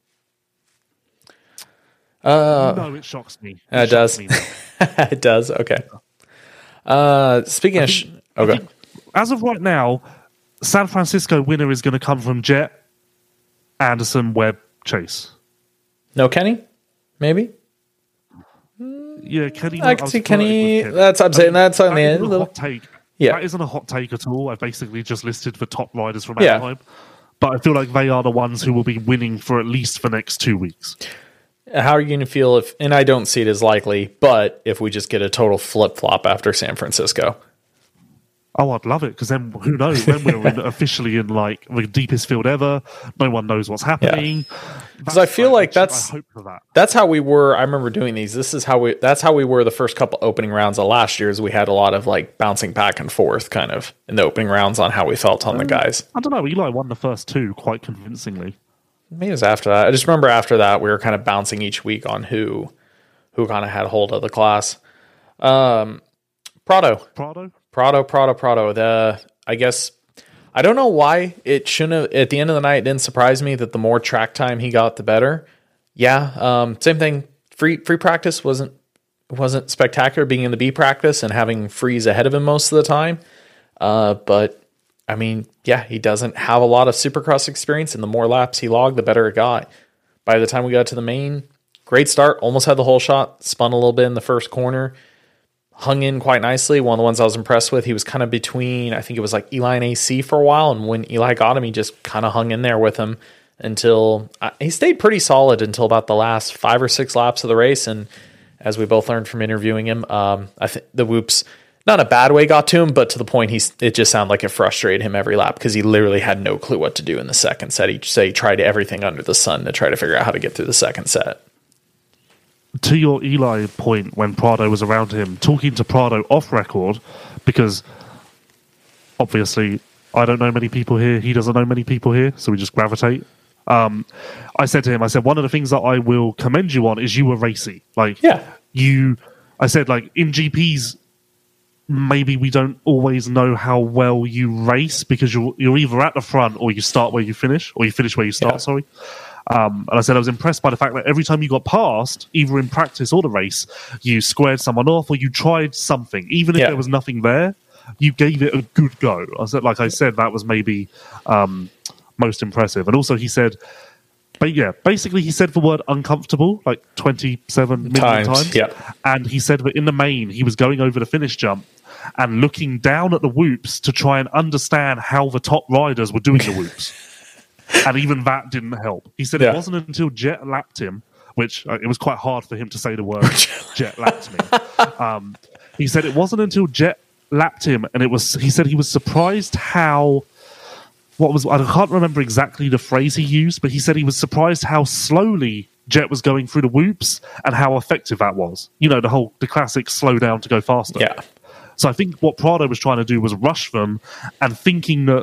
No, it shocks me. It does. It does. Okay. Speaking of... As of right now, San Francisco winner is going to come from Jet, Anderson, Webb, Chase. No Kenny? Maybe? Yeah, Kenny. I can see Kenny. I'm saying that's on the end. Hot take. Yeah. That isn't a hot take at all. I basically just listed the top riders from Anaheim. But I feel like they are the ones who will be winning for at least the next 2 weeks. How are you going to feel if, and I don't see it as likely, but if we just get a total flip-flop after San Francisco? Oh, I'd love it, because then who knows? Then we're officially in like the deepest field ever. No one knows what's happening. Because I feel like I hope for that. That's how we were. I remember doing these. That's how we were the first couple opening rounds of last year. Is we had a lot of like bouncing back and forth, kind of in the opening rounds on how we felt on the guys. I don't know. Eli won the first two quite convincingly. Maybe it was after that. I just remember after that we were kind of bouncing each week on who kind of had hold of the class. Prado. I guess I don't know why it shouldn't have. At the end of the night, it didn't surprise me that the more track time he got, the better. Yeah, same thing. Free practice wasn't spectacular. Being in the B practice and having Freeze ahead of him most of the time, but I mean, yeah, he doesn't have a lot of Supercross experience, and the more laps he logged, the better it got. By the time we got to the main, great start. Almost had the whole shot. Spun a little bit in the first corner. Hung in quite nicely. One of the ones I was impressed with, he was kind of between, I think it was like Eli and AC for a while. And when Eli got him, he just kind of hung in there with him until he stayed pretty solid until about the last 5 or 6 laps of the race. And as we both learned from interviewing him, I think the whoops, not in a bad way, got to him, but to the point it just sounded like it frustrated him every lap because he literally had no clue what to do in the second set. He tried everything under the sun to try to figure out how to get through the second set. To your Eli point, when Prado was around him, talking to Prado off record, because obviously I don't know many people here, he doesn't know many people here, so we just gravitate. I said to him, one of the things that I will commend you on is you were racy. Like, yeah, I said, like, in GPs, maybe we don't always know how well you race because you're either at the front or you start where you finish, or you finish where you start. Yeah. Sorry. And I said I was impressed by the fact that every time you got past, either in practice or the race, you squared someone off or you tried something. Even if there was nothing there, you gave it a good go. I said, that was maybe most impressive. And also he said, basically he said the word uncomfortable like 27 million times. Yeah. And he said that in the main, he was going over the finish jump and looking down at the whoops to try and understand how the top riders were doing the whoops. And even that didn't help. He said it wasn't until Jet lapped him, which it was quite hard for him to say the word Jet lapped me. He said it wasn't until Jet lapped him, and he said he was surprised how, I can't remember exactly the phrase he used, but he said he was surprised how slowly Jet was going through the whoops and how effective that was. You know, the classic slow down to go faster. Yeah. So I think what Prado was trying to do was rush them, and thinking that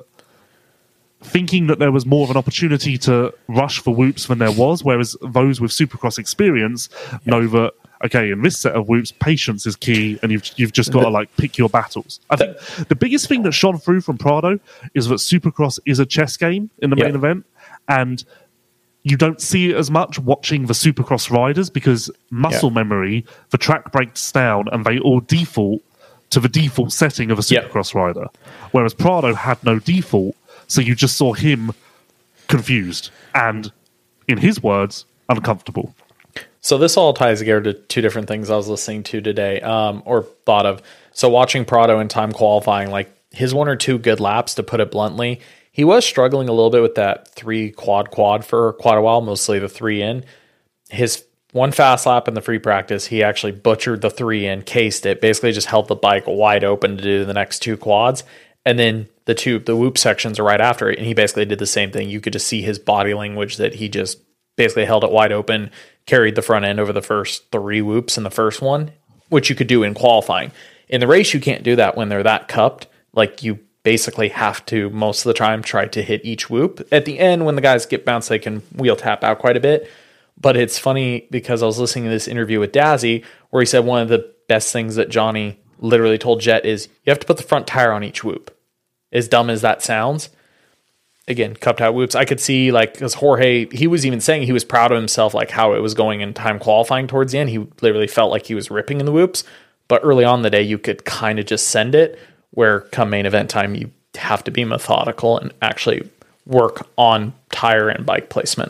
there was more of an opportunity to rush for whoops than there was, whereas those with Supercross experience know that okay, in this set of whoops, patience is key, and you've just got to like pick your battles. I think the biggest thing that shone through from Prado is that Supercross is a chess game in the main event, and you don't see it as much watching the Supercross riders because muscle memory, the track breaks down, and they all default to the default setting of a Supercross rider, whereas Prado had no default, so you just saw him confused and, in his words, uncomfortable. So this all ties together to two different things I was listening to today, or thought of. So watching Prado in time qualifying, like his one or two good laps, to put it bluntly, he was struggling a little bit with that 3 quad for quite a while, mostly the 3 in. His one fast lap in the free practice, he actually butchered the 3 in, cased it, basically just held the bike wide open to do the next 2 quads. And then the whoop sections are right after it, and he basically did the same thing. You could just see his body language that he just basically held it wide open, carried the front end over the first 3 whoops in the first one, which you could do in qualifying. In the race, you can't do that when they're that cupped. Like, you basically have to, most of the time, try to hit each whoop. At the end, when the guys get bounced, they can wheel tap out quite a bit. But it's funny because I was listening to this interview with Dazzy where he said one of the best things that Johnny literally told Jet is you have to put the front tire on each whoop. As dumb as that sounds, again, cupped out whoops. I could see, like, because Jorge, he was even saying he was proud of himself, like how it was going in time qualifying towards the end. He literally felt like he was ripping in the whoops. But early on in the day, you could kind of just send it, where come main event time, you have to be methodical and actually work on tire and bike placement.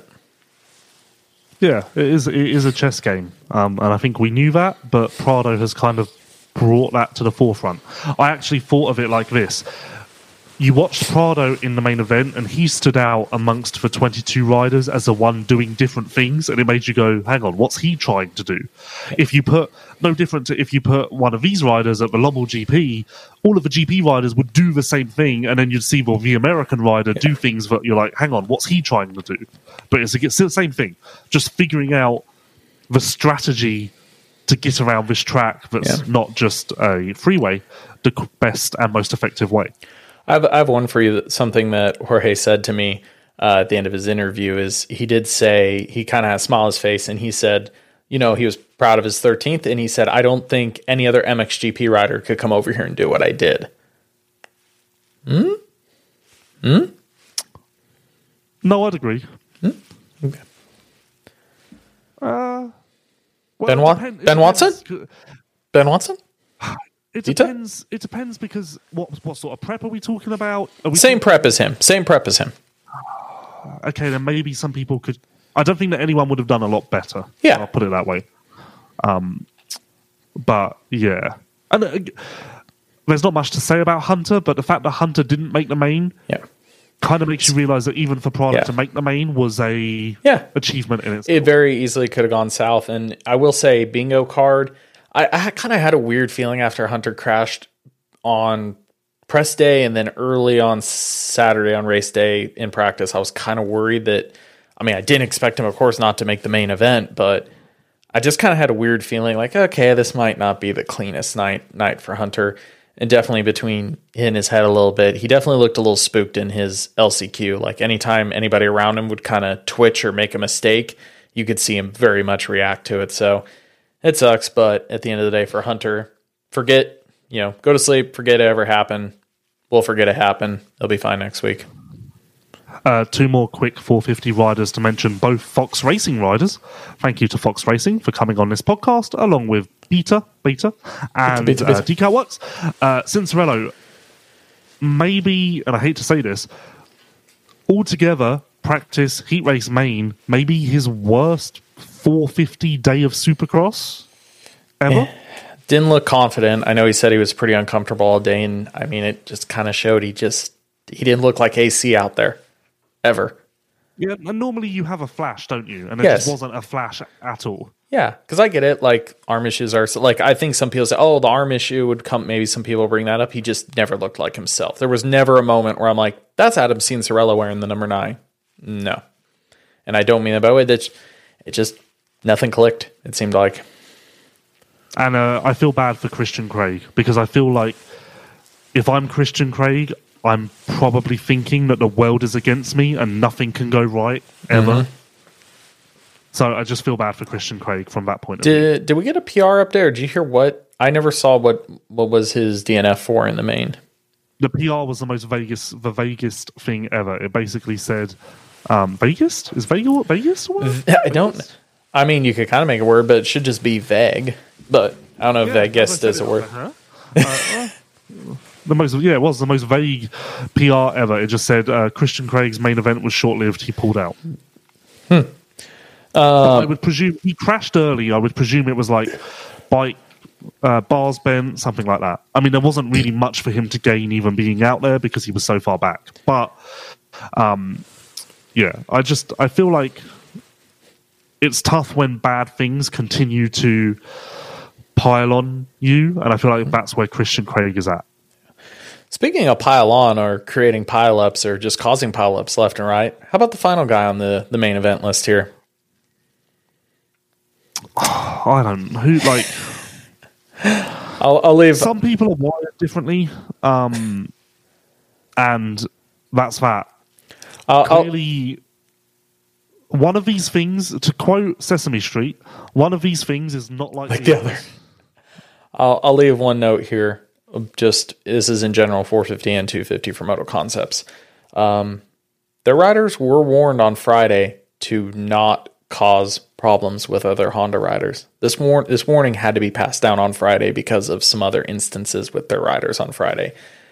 Yeah, it is a chess game. And I think we knew that, but Prado has kind of brought that to the forefront. I actually thought of it like this. You watched Prado in the main event, and he stood out amongst the 22 riders as the one doing different things, and it made you go, hang on, what's he trying to do? If you put, no different to if you put one of these riders at the Lommel GP, all of the GP riders would do the same thing, and then you'd see the American rider do things that you're like, hang on, what's he trying to do? But it's the same thing, just figuring out the strategy to get around this track that's not just a freeway, the best and most effective way. I have one for you. Something that Jorge said to me at the end of his interview is he did say, he kind of had a smile on his face, and he said, you know, he was proud of his 13th, and he said, I don't think any other MXGP rider could come over here and do what I did. No, I'd agree. Okay. Well, Ben Watson? Ben Watson? It depends. It depends because what sort of prep are we talking about? Same prep as him. Okay, then maybe some people could. I don't think that anyone would have done a lot better. Yeah, I'll put it that way. But yeah, and there's not much to say about Hunter, but the fact that Hunter didn't make the main, kind of makes you realize that even for Prado to make the main was a achievement in itself. It very easily could have gone south, and I will say, bingo card. I kind of had a weird feeling after Hunter crashed on press day and then early on Saturday on race day in practice. I was kind of worried that, I mean, I didn't expect him, of course, not to make the main event, but I just kind of had a weird feeling like, okay, this might not be the cleanest night for Hunter. And definitely between in his head a little bit, he definitely looked a little spooked in his LCQ. Like anytime anybody around him would kind of twitch or make a mistake, you could see him very much react to it. So it sucks, but at the end of the day for Hunter, go to sleep, forget it ever happened. We'll forget it happened. They'll be fine next week. 2 more quick 450 riders to mention, both Fox Racing riders. Thank you to Fox Racing for coming on this podcast, along with Beta, and Decal Works. Cincerello, maybe, and I hate to say this, altogether, practice, heat race main, maybe his worst 450 day of Supercross ever? Didn't look confident. I know he said he was pretty uncomfortable all day, and I mean, it just kind of showed he didn't look like AC out there, ever. Yeah, and normally you have a flash, don't you? And it just wasn't a flash at all. Yeah, because I get it, like, arm issues are, like, I think some people say, oh, the arm issue would come, maybe some people bring that up. He just never looked like himself. There was never a moment where I'm like, that's Adam Cincerello wearing the number 9. No. And I don't mean that by the way, it just, nothing clicked, it seemed like. And I feel bad for Christian Craig, because I feel like if I'm Christian Craig, I'm probably thinking that the world is against me and nothing can go right, ever. Mm-hmm. So I just feel bad for Christian Craig from that point of view. Did we get a PR up there? Did you hear what? I never saw what was his DNF for in the main. The PR was the vaguest thing ever. It basically said, Vegas? Is Vegas a word? I don't. I mean, you could kind of make a word, but it should just be vague. But I don't know if vaguest is a word. It was the most vague PR ever. It just said Christian Craig's main event was short-lived. He pulled out. I would presume he crashed early. I would presume it was like bike bars bent, something like that. I mean, there wasn't really much for him to gain even being out there because he was so far back. But I feel like it's tough when bad things continue to pile on you, and I feel like that's where Christian Craig is at. Speaking of pile on or creating pile ups or just causing pile ups left and right, how about the final guy on the main event list here? I don't know who, like. I'll leave. Some people are wired differently, and that's that. Clearly, one of these things, to quote Sesame Street, one of these things is not like the other. I'll leave one note here. Just this is in general 450 and 250 for Moto Concepts. Their riders were warned on Friday to not cause problems with other Honda riders. This warning had to be passed down on Friday because of some other instances with their riders on Friday.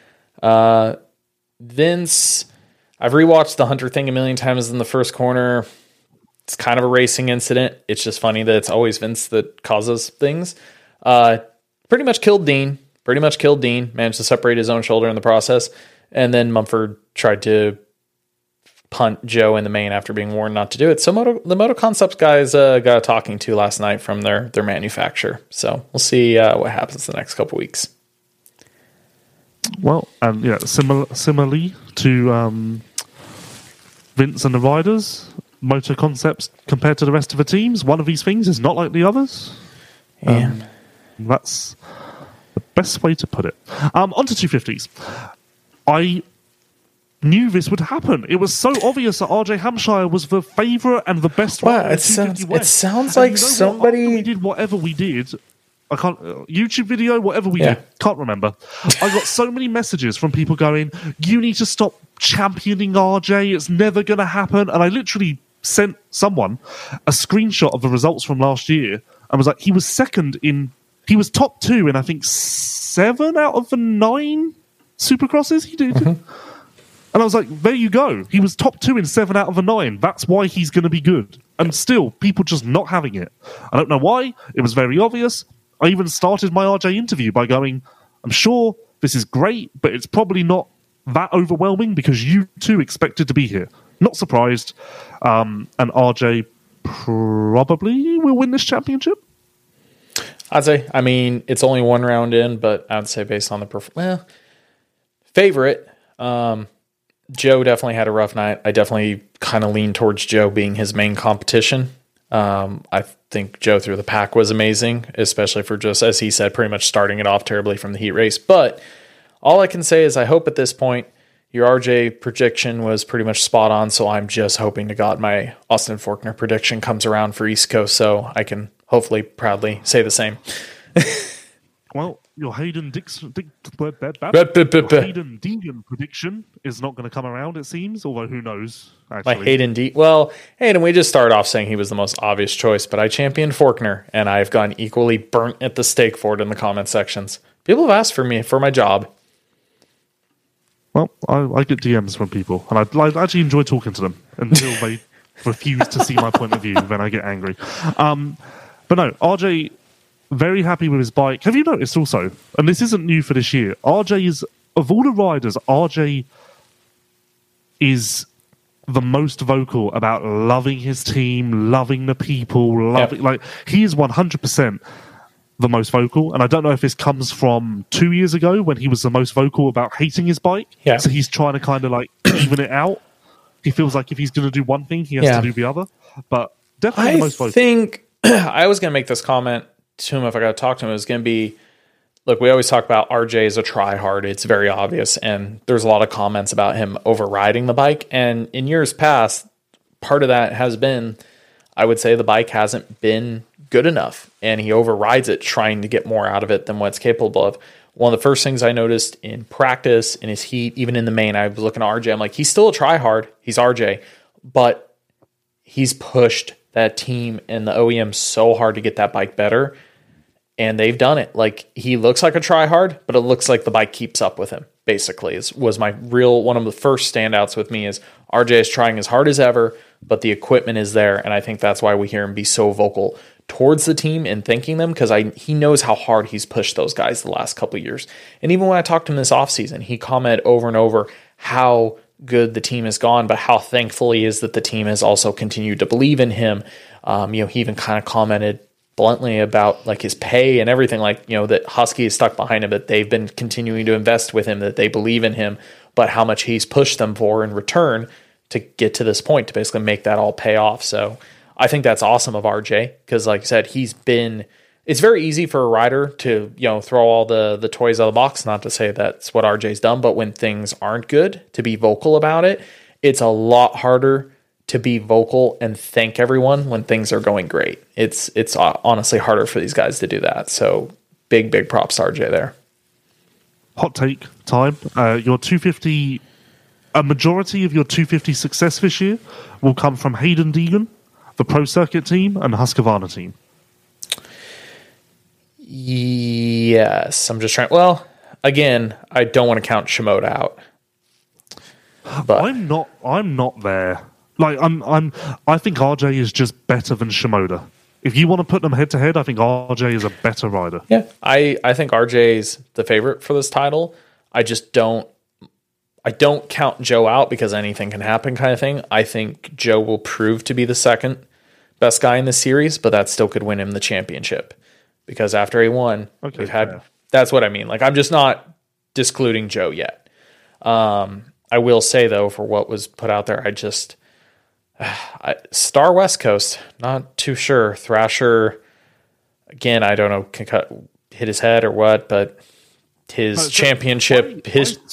Vince, I've rewatched the Hunter thing a million times in the first corner. It's kind of a racing incident. It's just funny that it's always Vince that causes things. Pretty much killed Dean. Managed to separate his own shoulder in the process. And then Mumford tried to punt Joe in the main after being warned not to do it. So the Moto Concepts guys got a talking to last night from their manufacturer. So we'll see what happens the next couple weeks. Well, and yeah, similarly to Vince and the riders, Moto Concepts compared to the rest of the teams, one of these things is not like the others. Yeah. That's the best way to put it. Onto 250s. I knew this would happen. It was so obvious that RJ Hampshire was the favourite and the best rider. It sounds like somebody. We did whatever we did. I can't YouTube video, whatever we did. Can't remember. I got so many messages from people going, "You need to stop championing RJ. It's never going to happen." And I literally sent someone a screenshot of the results from last year and was like, he was He was top 2 in, I think, 7 out of the 9 Supercrosses he did. Mm-hmm. And I was like, there you go. He was top 2 in 7 out of the 9. That's why he's going to be good. And still, people just not having it. I don't know why. It was very obvious. I even started my RJ interview by going, I'm sure this is great, but it's probably not that overwhelming because you two expected to be here. Not surprised. And RJ probably will win this championship. I'd say, I mean, it's only one round in, but I'd say based on the favorite, Joe definitely had a rough night. I definitely kind of lean towards Joe being his main competition. I think Joe through the pack was amazing, especially for just, as he said, pretty much starting it off terribly from the heat race. But all I can say is I hope at this point your RJ prediction was pretty much spot on, so I'm just hoping to God my Austin Forkner prediction comes around for East Coast so I can hopefully proudly say the same. Well, your Hayden Deegan prediction is not going to come around, it seems, although who knows, actually. My Hayden we just started off saying he was the most obvious choice, but I championed Forkner, and I've gotten equally burnt at the stake for it in the comment sections. People have asked for me for my job. Well, I get DMs from people, and I actually enjoy talking to them until they refuse to see my point of view, then I get angry. But no, RJ, very happy with his bike. Have you noticed also, and this isn't new for this year, RJ is, of all the riders, RJ is the most vocal about loving his team, loving the people, like he is 100% the most vocal. And I don't know if this comes from 2 years ago when he was the most vocal about hating his bike. Yeah. So he's trying to kind of like even it out. He feels like if he's going to do one thing, he has to do the other. But definitely the most vocal. I think I was going to make this comment to him if I got to talk to him. It was going to be, look, we always talk about RJ as a try-hard. It's very obvious. And there's a lot of comments about him overriding the bike. And in years past, part of that has been I would say the bike hasn't been good enough, and he overrides it trying to get more out of it than what it's capable of. One of the first things I noticed in practice, in his heat, even in the main, I was looking at RJ. I'm like, he's still a tryhard. He's RJ, but he's pushed that team and the OEM so hard to get that bike better, and they've done it. Like, he looks like a tryhard, but it looks like the bike keeps up with him. Basically, was my real one of the first standouts with me is RJ is trying as hard as ever, but the equipment is there, and I think that's why we hear him be so vocal towards the team and thanking them, because he knows how hard he's pushed those guys the last couple of years. And even when I talked to him this offseason, he commented over and over how good the team has gone, but how thankful he is that the team has also continued to believe in him. He even kind of commented bluntly about like his pay and everything, like, that Husky is stuck behind him, that they've been continuing to invest with him, that they believe in him, but how much he's pushed them for in return to get to this point to basically make that all pay off. So I think that's awesome of RJ, because like I said, it's very easy for a rider to, throw all the toys out of the box. Not to say that's what RJ's done, but when things aren't good, to be vocal about it. It's a lot harder to be vocal and thank everyone when things are going great. It's honestly harder for these guys to do that. So big props to RJ there. Hot take time. Your 250, a majority of your 250 success this year will come from Hayden Deegan, the Pro Circuit team, and the Husqvarna team. Yes, I'm just trying. Well, again, I don't want to count Shimoda out. But I'm not there. Like I think RJ is just better than Shimoda. If you want to put them head to head, I think RJ is a better rider. Yeah, I think RJ's the favorite for this title. I don't count Joe out because anything can happen, kind of thing. I think Joe will prove to be the second best guy in the series, but that still could win him the championship, because after he won, that's what I mean. Like, I'm just not discluding Joe yet. I will say though, for what was put out there, Star West Coast, not too sure. Thrasher, again, I don't know, hit his head or what, but his championship.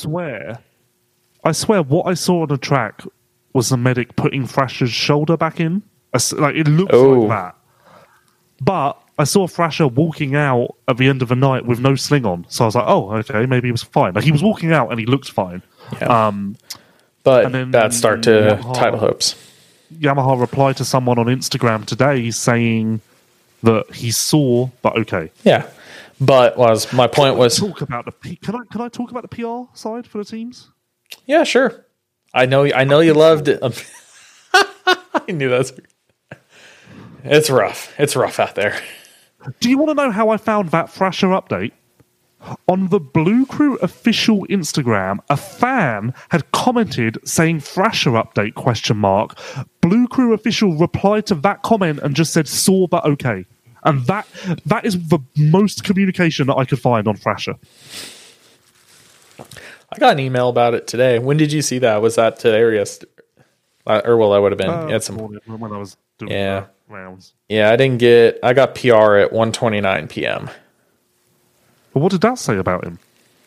I swear, what I saw on the track was the medic putting Thrasher's shoulder back in. Like, it looks like that. But I saw Thrasher walking out at the end of the night with no sling on, so I was like, "Oh, okay, maybe he was fine." Like, he was walking out and he looked fine. Yeah. But bad start to title hopes. Yamaha replied to someone on Instagram today saying that he's sore, but okay. Yeah, but my point was talk about can I talk about the PR side for the teams? Yeah, sure. I know you loved it. I knew that's. It's rough. It's rough out there. Do you want to know how I found that Thrasher update? On the Blue Crew official Instagram, a fan had commented saying Thrasher update ? Blue Crew official replied to that comment and just said sore but okay. And that is the most communication that I could find on Thrasher. I got an email about it today. When did you see that? Was that today or yesterday? Or well, that would have been at some morning when I was doing rounds. Yeah, I got PR at 1:29 p.m. But what did that say about him?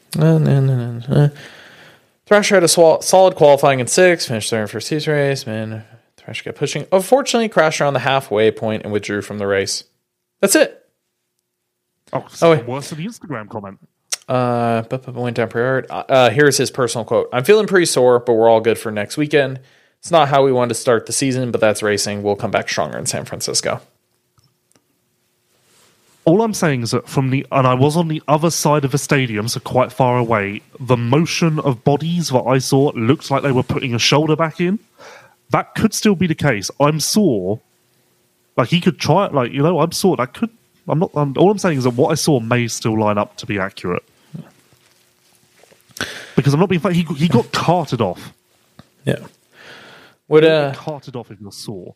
Thrasher had a solid qualifying in 6, finished third in first season race. Man, Thrasher kept pushing. Unfortunately, crashed around the halfway point and withdrew from the race. That's it. Worse than the Instagram comment. Went down pretty hard. Here's his personal quote. "I'm feeling pretty sore, but we're all good for next weekend. It's not how we wanted to start the season, but that's racing. We'll come back stronger in San Francisco." All I'm saying is that and I was on the other side of the stadium, so quite far away, the motion of bodies that I saw looked like they were putting a shoulder back in. That could still be the case. I'm sore. Like, he could try it, I'm sore. All I'm saying is that what I saw may still line up to be accurate. Because I'm not being funny. He got carted off. Yeah. Carted off if you're sore.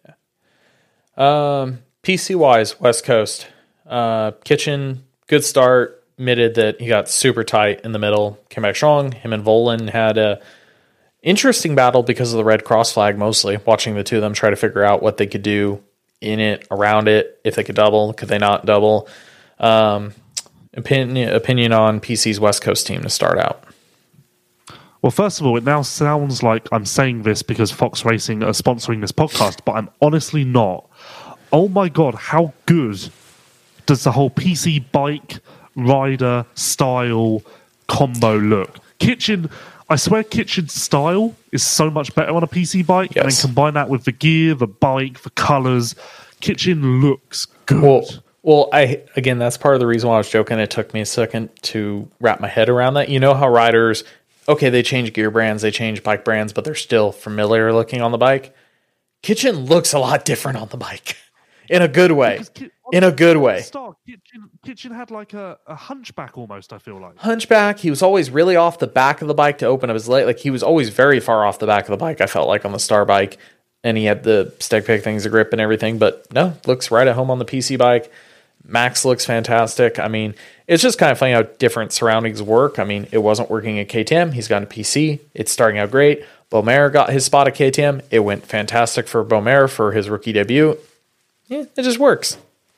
Yeah. PC wise, West Coast. Kitchen, good start. Admitted that he got super tight in the middle. Came back strong. Him and Volan had a interesting battle because of the red cross flag, mostly. Watching the two of them try to figure out what they could do in it, around it, if they could double, could they not double. Opinion on PC's West Coast team to start out. Well, first of all, it now sounds like I'm saying this because Fox Racing are sponsoring this podcast, but I'm honestly not. Oh my god, how good does the whole PC bike rider style combo look? Kitchen, I swear Kitchen's style is so much better on a PC bike, and then combine that with the gear, the bike, the colours. Kitchen looks good. Well, again, that's part of the reason why I was joking. It took me a second to wrap my head around that. You know how riders, okay, they change gear brands, they change bike brands, but they're still familiar looking on the bike. Kitchen looks a lot different on the bike. In a good way. In a good way. Kitchen had like a hunchback almost, I feel like. Hunchback. He was always really off the back of the bike to open up his leg. Like, he was always very far off the back of the bike, I felt like, on the Star bike. And he had the stick pick things, the grip and everything. But no, looks right at home on the PC bike. Max looks fantastic. I mean, it's just kind of funny how different surroundings work. I mean, it wasn't working at KTM. He's got a PC. It's starting out great. Beaumer got his spot at KTM. It went fantastic for Beaumer for his rookie debut. Yeah, it just works.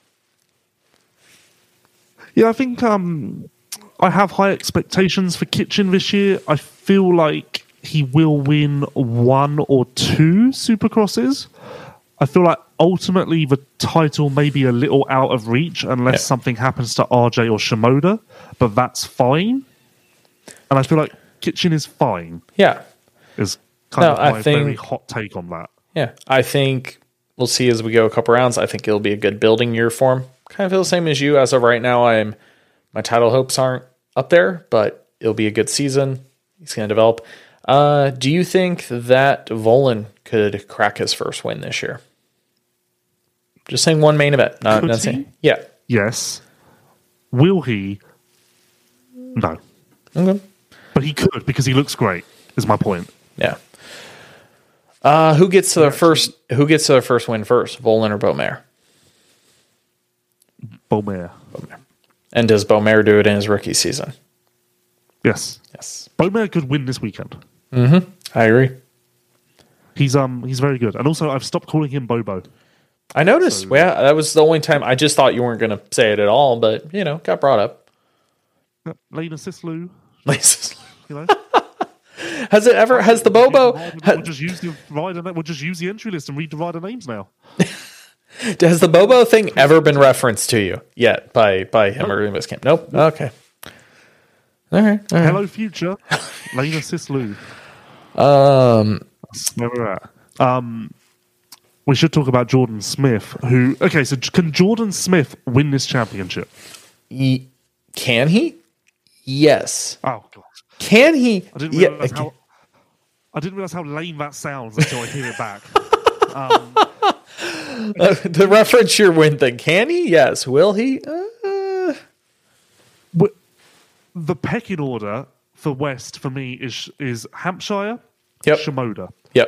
Yeah, I think I have high expectations for Kitchen this year. I feel like he will win 1 or 2 Supercrosses. I feel like ultimately the title may be a little out of reach unless something happens to RJ or Shimoda, but that's fine. And I feel like Kitchen is fine. Yeah. Is kind of my very hot take on that. Yeah, I think we'll see as we go a couple rounds. I think it'll be a good building year for him. Kind of feel the same as you. As of right now, my title hopes aren't up there, but it'll be a good season. He's going to develop. Do you think that Volan could crack his first win this year? Just saying one main event. Not saying. Yeah. Yes. Will he? No. Okay. But he could because he looks great, is my point. Yeah. Who gets to their first win first? Volan or Beaumer? Beaumer. And does Beaumer do it in his rookie season? Yes. Yes. Beaumer could win this weekend. Mm-hmm. I agree. He's very good. And also I've stopped calling him Bobo. I noticed. So, yeah, that was the only time. I just thought you weren't going to say it at all, but got brought up. Lena Sislu. You know? Has the Bobo? We'll just use the entry list and read the rider names now. Has the Bobo thing ever been referenced to you yet by him or Miss Kim? Nope. Okay. All right. Hello, future. Lena Sislu. That's where we're at. We should talk about Jordan Smith. So can Jordan Smith win this championship? Can he? Yes. Oh God. Can he? I didn't realize how lame that sounds until I hear it back. To reference your win thing, can he? Yes. Will he? The pecking order for West for me is Hampshire, Shimoda,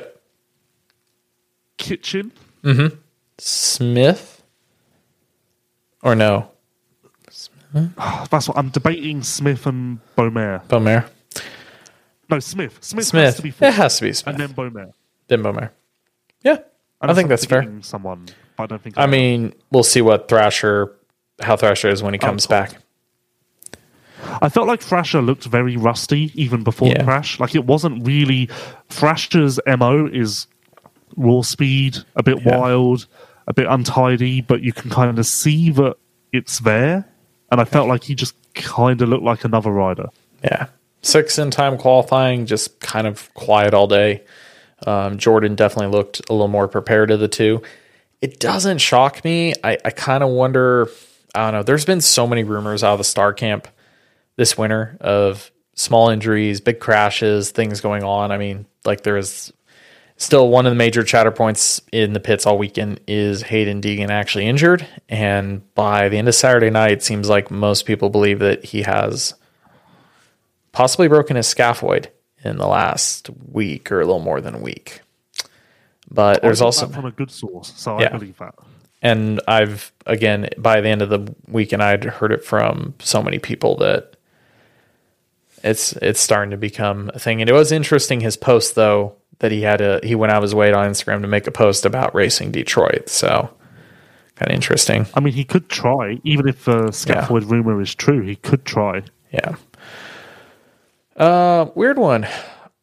Kitchen, Smith, or no? That's what I'm debating. Smith and Beaumer. No, Smith. Smith has to be fourth. It has to be Smith. And then Beaumer. Yeah, I think that's fair. Someone, but I don't think. I mean, we'll see how Thrasher is when he comes back. I felt like Thrasher looked very rusty even before the crash. Like it wasn't really. Thrasher's MO is raw speed, a bit wild, a bit untidy, but you can kind of see that it's there. And I felt like he just kind of looked like another rider. Yeah. 6th in time qualifying, just kind of quiet all day. Jordan definitely looked a little more prepared of the two. It doesn't shock me. I kind of wonder, I don't know, there's been so many rumors out of the Star Camp this winter of small injuries, big crashes, things going on. I mean, like there is still one of the major chatter points in the pits all weekend is Hayden Deegan actually injured. And by the end of Saturday night, it seems like most people believe that he has possibly broken his scaphoid in the last week or a little more than a week. But there's also from a good source, so I believe that. And I've, again, by the end of the weekend, I'd heard it from so many people that it's starting to become a thing. And it was interesting, his post, though, that he went out of his way on Instagram to make a post about racing Detroit. So kind of interesting. I mean, he could try, even if the scaphoid rumor is true, he could try. Yeah. Weird one.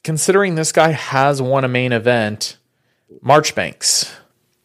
considering this guy has won a main event, Marchbanks.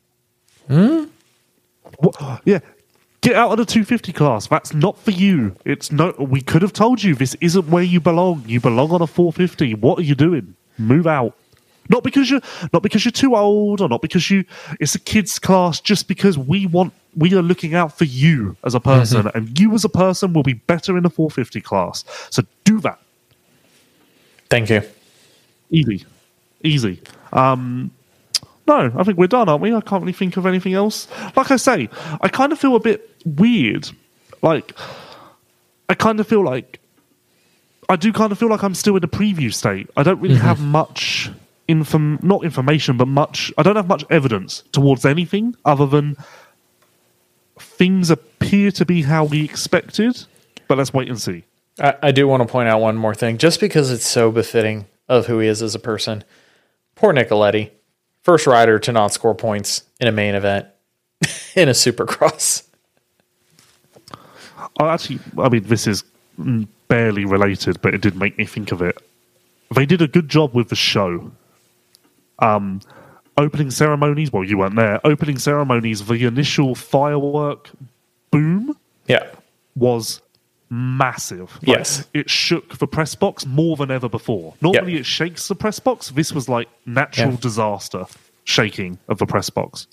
Yeah. Get out of the 250 class. That's not for you. It's no. We could have told you this isn't where you belong. You belong on a 450. What are you doing? Move out. Not because you're too old, or not because it's a kids class. Just because we are looking out for you as a person, and you as a person will be better in the 450 class. So do that. Thank you. Easy. No, I think we're done, aren't we? I can't really think of anything else. Like I say, I kind of feel a bit weird. Like, I do kind of feel like I'm still in a preview state. I don't really have much not information, but I don't have much evidence towards anything other than things appear to be how we expected, but let's wait and see. I do want to point out one more thing, just because it's so befitting of who he is as a person. Poor Nicoletti. First rider to not score points in a main event in a Supercross. This is barely related, but it did make me think of it. They did a good job with the show. Opening ceremonies, well, you weren't there. Opening ceremonies, the initial firework boom was massive. Yes. It shook the press box more than ever before. Normally it shakes the press box. This was like natural disaster shaking of the press box.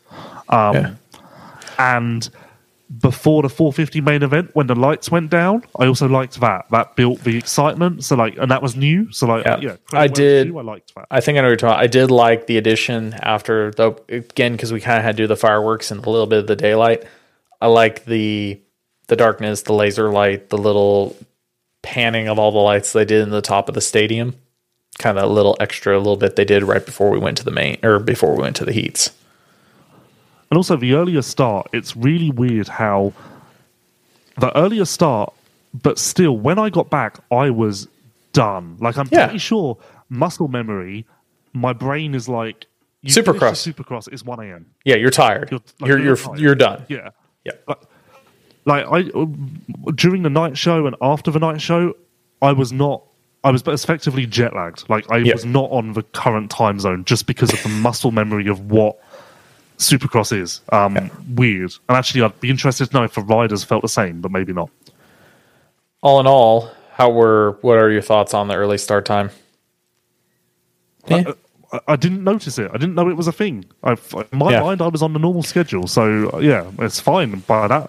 And before the 450 main event, when the lights went down, I also liked that. That built the excitement. So and that was new. So I liked that. I think I know what you're talking about. I did like the addition after because we kind of had to do the fireworks and a little bit of the daylight. I like the darkness, the laser light, the little panning of all the lights they did in the top of the stadium. Kind of a little bit they did right before we went to before we went to the heats. And also the earlier start, it's really weird how the earlier start, but still, when I got back, I was done. Like, I'm pretty sure muscle memory, my brain is like, Supercross is 1 a.m. Yeah, you're tired. You're done. Yeah. Yeah. Like during the night show and after the night show, I was effectively jet lagged. Like, I was not on the current time zone just because of the muscle memory of what Supercross is. Weird. And actually, I'd be interested to know if the riders felt the same, but maybe not. All in all, what are your thoughts on the early start time? I didn't notice it. I didn't know it was a thing. In my mind, I was on the normal schedule. So it's fine by that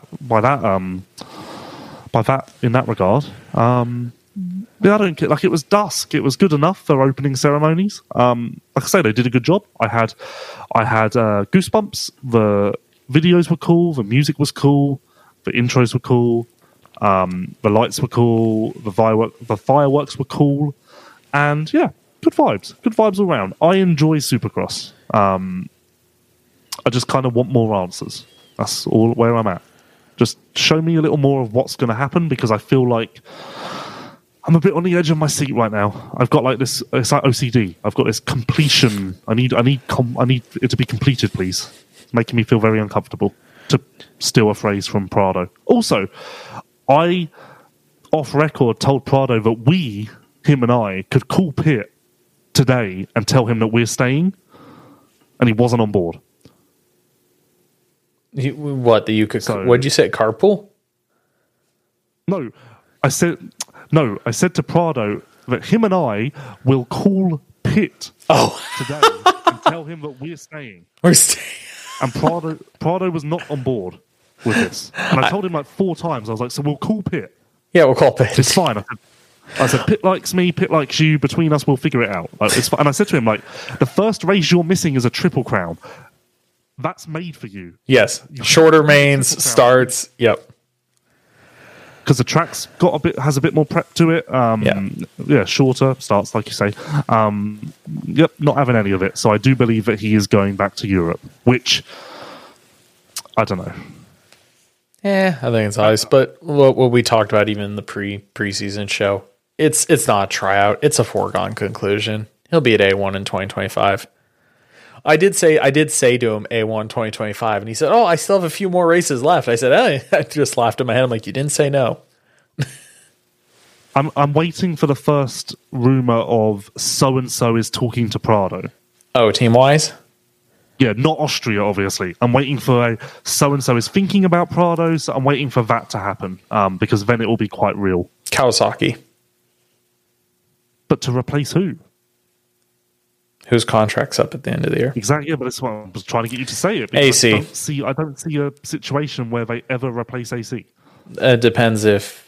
in that regard. I don't get, like, it was dusk. It was good enough for opening ceremonies. Like I say, they did a good job. I had goosebumps. The videos were cool. The music was cool. The intros were cool. The lights were cool. The fireworks were cool. And good vibes. Good vibes all around. I enjoy Supercross. I just kind of want more answers. That's all where I'm at. Just show me a little more of what's going to happen, because I feel like I'm a bit on the edge of my seat right now. I've got like this. It's like OCD. I've got this completion. I need it to be completed, please. It's making me feel very uncomfortable. To steal a phrase from Prado. Also, I off record told Prado that him and I, could call Pitt today and tell him that we're staying, and he wasn't on board. What'd you say? Carpool? No, I said to Prado that him and I will call Pitt today and tell him that we're staying. We're staying. And Prado was not on board with this. And I told him like 4 times. I was like, so we'll call Pitt. Yeah, we'll call Pitt. It's fine. I said, Pitt likes me, Pitt likes you. Between us, we'll figure it out. Like, it's fine. And I said to him, like, the first race you're missing is a Triple Crown. That's made for you. Yes. Shorter mains, starts. Yep. Because the track's has a bit more prep to it. Shorter starts, like you say. Not having any of it. So I do believe that he is going back to Europe, which I don't know. Yeah, I think it's nice. But what we talked about even in the preseason show, it's not a tryout. It's a foregone conclusion. He'll be at A1 in 2025. I did say to him A1 2025, and he said, "Oh, I still have a few more races left." I said, "Hey," I just laughed in my head. I'm like, "You didn't say no." I'm waiting for the first rumor of so and so is talking to Prado. Oh, team wise. Yeah, not Austria, obviously. I'm waiting for a so and so is thinking about Prado. So I'm waiting for that to happen because then it will be quite real. Kawasaki, But to replace who? whose contract's up at the end of the year. Exactly. Yeah, but that's what I was trying to get you to say it. AC. I don't see a situation where they ever replace AC. It depends if.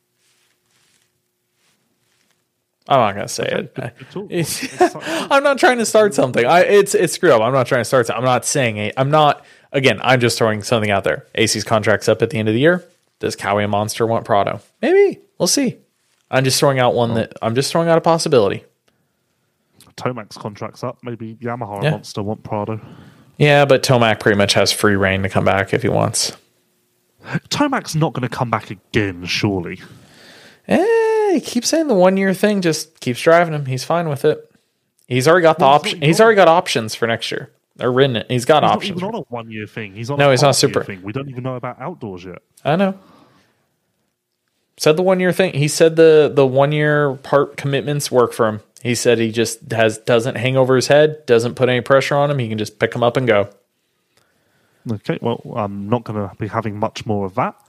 I'm not gonna say it. I'm not trying to start something. It's screw up. I'm not trying to start something. I'm not saying it. I'm not. Again, I'm just throwing something out there. AC's contract's up at the end of the year. Does Cowie and Monster want Prado? Maybe. We'll see. I'm just throwing out I'm just throwing out a possibility. Tomac's contract's up. Maybe Yamaha Yeah. and Monster want Prado. Yeah, but Tomac pretty much has free reign to come back if he wants. Tomac's not going to come back again, surely. He keeps saying the 1 year thing. Just keeps driving him. He's fine with it. He's already got the option. He's already got options for next year. They're written it. He's got options. He's not even on a 1 year thing. He's on No, a he's not half-year super. thing. We don't even know about outdoors yet. I know. Said the 1 year thing. He said the 1 year part commitments work for him. He said he just doesn't hang over his head, doesn't put any pressure on him. He can just pick him up and go. Okay, well, I'm not going to be having much more of that.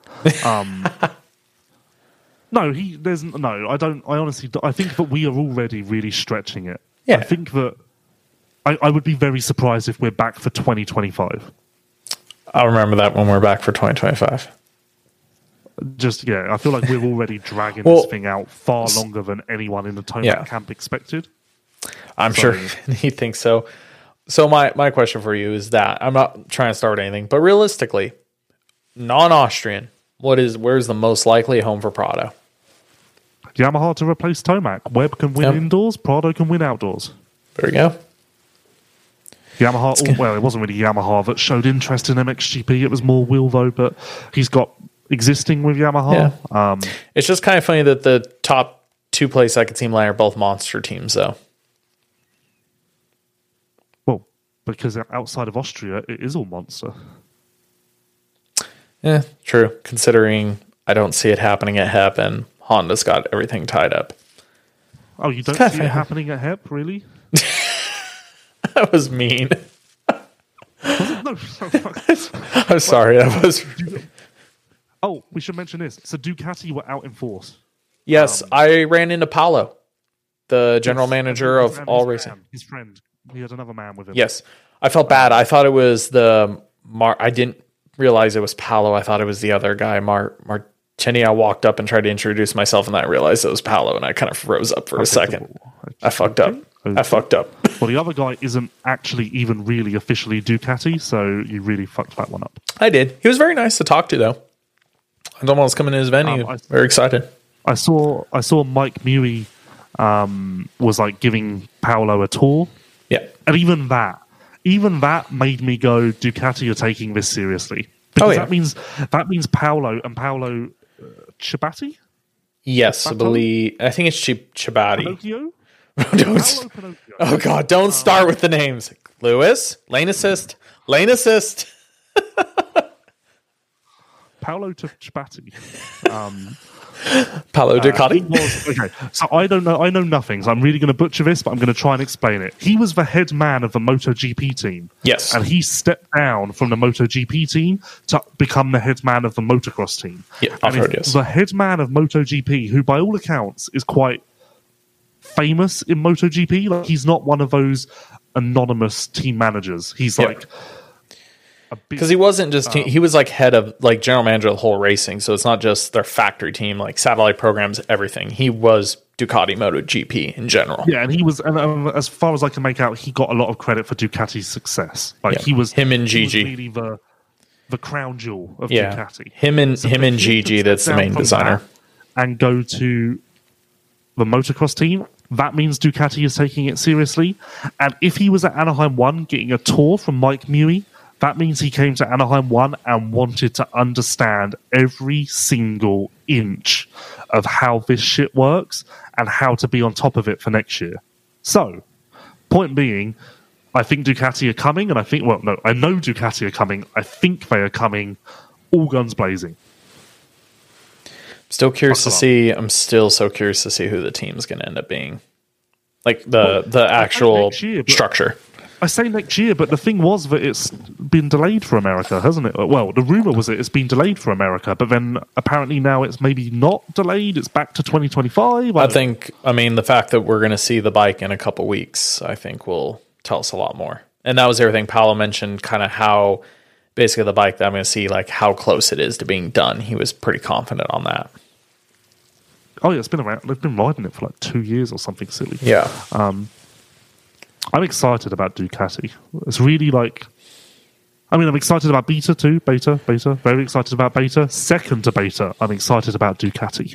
I honestly, I think that we are already really stretching it. Yeah. I think that I would be very surprised if we're back for 2025. I'll remember that when we're back for 2025. I feel like we're already dragging Well, this thing out far longer than anyone in the Tomac Yeah. camp expected. I'm sure he thinks so. So my question for you is that I'm not trying to start anything, but realistically, non-Austrian, where's the most likely home for Prado? Yamaha to replace Tomac. Webb can win indoors. Prado can win outdoors. There we go. Yamaha. Well, it wasn't really Yamaha that showed interest in MXGP. It was more Wilvo, but he's got existing with Yamaha. Yeah. It's just kind of funny that the top two place I could team line are both monster teams, though. Well, because outside of Austria, it is all monster. Yeah, true. Considering I don't see it happening at HEP and Honda's got everything tied up. Oh, you don't see it happening at HEP, really? That was mean. No. I'm sorry. That was. Oh, we should mention this. So Ducati were out in force. Yes, I ran into Paolo, the general manager of All Racing. His friend. He had another man with him. Yes, I felt bad. I thought it was I didn't realize it was Paolo. I thought it was the other guy, Martini. I walked up and tried to introduce myself, and then I realized it was Paolo, and I kind of froze up for a second. I fucked up. I fucked up. Well, the other guy isn't actually even really officially Ducati, so you really fucked that one up. I did. He was very nice to talk to, though. I don't want to come into his venue. Very excited. I saw Mike Mewey was like giving Paolo a tour. Yeah. And even that made me go, Ducati are taking this seriously. Because that means Paolo Ciabatti? Yes, I think it's Ciabatti. Pinocchio? Oh God, don't start with the names. Lewis, lane assist. Paolo Ciabatti. Paolo Ducati. Okay, so I don't know. I know nothing. So I'm really going to butcher this, but I'm going to try and explain it. He was the head man of the MotoGP team. Yes, and he stepped down from the MotoGP team to become the head man of the motocross team. Yeah, I've heard yes. The head man of MotoGP, who by all accounts is quite famous in MotoGP. Like, he's not one of those anonymous team managers. He's like. Because he wasn't just he was like head of like general manager of the whole racing, so it's not just their factory team, like satellite programs, everything. He was Ducati MotoGP in general. Yeah, and he was, and as far as I can make out, he got a lot of credit for Ducati's success. Like he was him and Gigi, really the crown jewel of Ducati. Him and Gigi, that's the main designer, and go to the motocross team. That means Ducati is taking it seriously. And if he was at Anaheim 1 getting a tour from Mike Mewey, that means he came to Anaheim 1 and wanted to understand every single inch of how this shit works and how to be on top of it for next year. So, point being, I think Ducati are coming, and I know Ducati are coming. I think they are coming all guns blazing. Still curious to see. I'm still so curious to see who the team's going to end up being. Like the actual structure. I say next year, but the thing was that it's been delayed for America, hasn't it? Well, the rumor was it's been delayed for America, but then apparently now it's maybe not delayed. It's back to 2025. I mean, the fact that we're going to see the bike in a couple weeks, I think will tell us a lot more. And that was everything Paolo mentioned, kind of how basically the bike that I'm going to see, like how close it is to being done. He was pretty confident on that. Oh yeah, it's been around. They've been riding it for like 2 years or something silly. Yeah. I'm excited about Ducati. It's really like, I'm excited about Beta too. Beta. Very excited about Beta. Second to Beta, I'm excited about Ducati.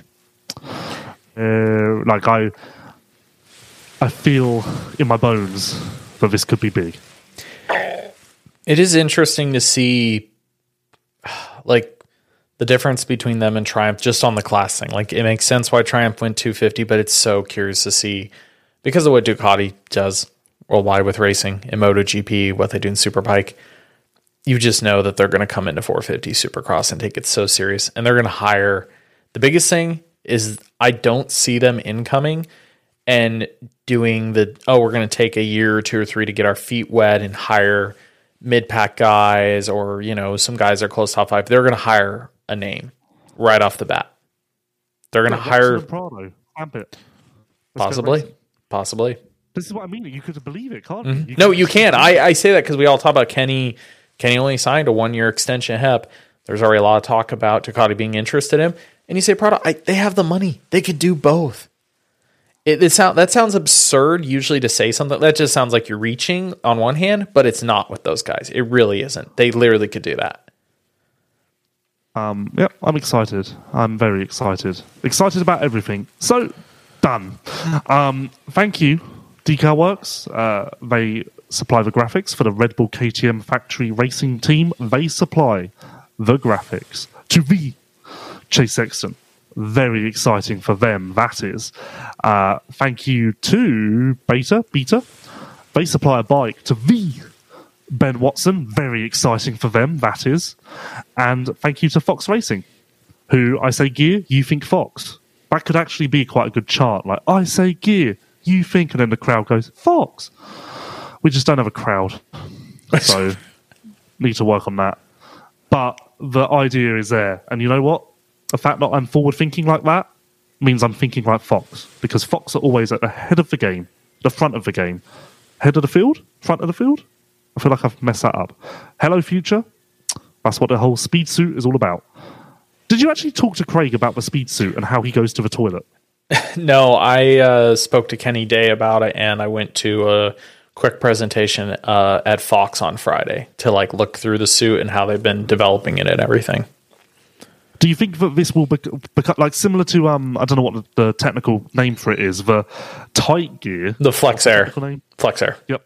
I feel in my bones that this could be big. It is interesting to see, like, the difference between them and Triumph just on the class thing. Like, it makes sense why Triumph went 250, but it's so curious to see, because of what Ducati does worldwide with racing in MotoGP, what they do in Superbike, you just know that they're going to come into 450 Supercross and take it so serious. And they're going to hire. The biggest thing is I don't see them incoming and doing we're going to take a year or 2 or 3 to get our feet wet and hire mid-pack guys or, some guys that are close top 5. They're going to hire a name right off the bat. They're going to hire Prado, Possibly. This is what I mean. You could believe it, can't you? Mm-hmm. No, you can't. I say that because we all talk about Kenny. Kenny only signed a 1-year extension HEP. There's already a lot of talk about Ducati being interested in him. And you say, Prado, they have the money. They could do both. That sounds absurd usually to say something. That just sounds like you're reaching on one hand, but it's not with those guys. It really isn't. They literally could do that. Yep, I'm excited. I'm very excited. Excited about everything. So, done. Thank you, Decal Works. They supply the graphics for the Red Bull KTM factory racing team. They supply the graphics to the Chase Sexton. Very exciting for them, that is. Thank you to Beta. They supply a bike to the Ben Watson. Very exciting for them, that is. And thank you to Fox Racing, who I say gear, you think Fox. That could actually be quite a good chart. Like, I say gear, you think, and then the crowd goes, Fox. We just don't have a crowd. So, need to work on that. But the idea is there. And you know what? The fact that I'm forward thinking like that means I'm thinking like Fox. Because Fox are always at the head of the game, the front of the game. Head of the field? Front of the field? I feel like I've messed that up. Hello, Future. That's what the whole speed suit is all about. Did you actually talk to Craig about the speed suit and how he goes to the toilet? No, I spoke to Kenny Day about it, and I went to a quick presentation at Fox on Friday to look through the suit and how they've been developing it and everything. Do you think that this will become similar to I don't know what the technical name for it is, the tight gear, the Flex Air, Flex Air. Yep.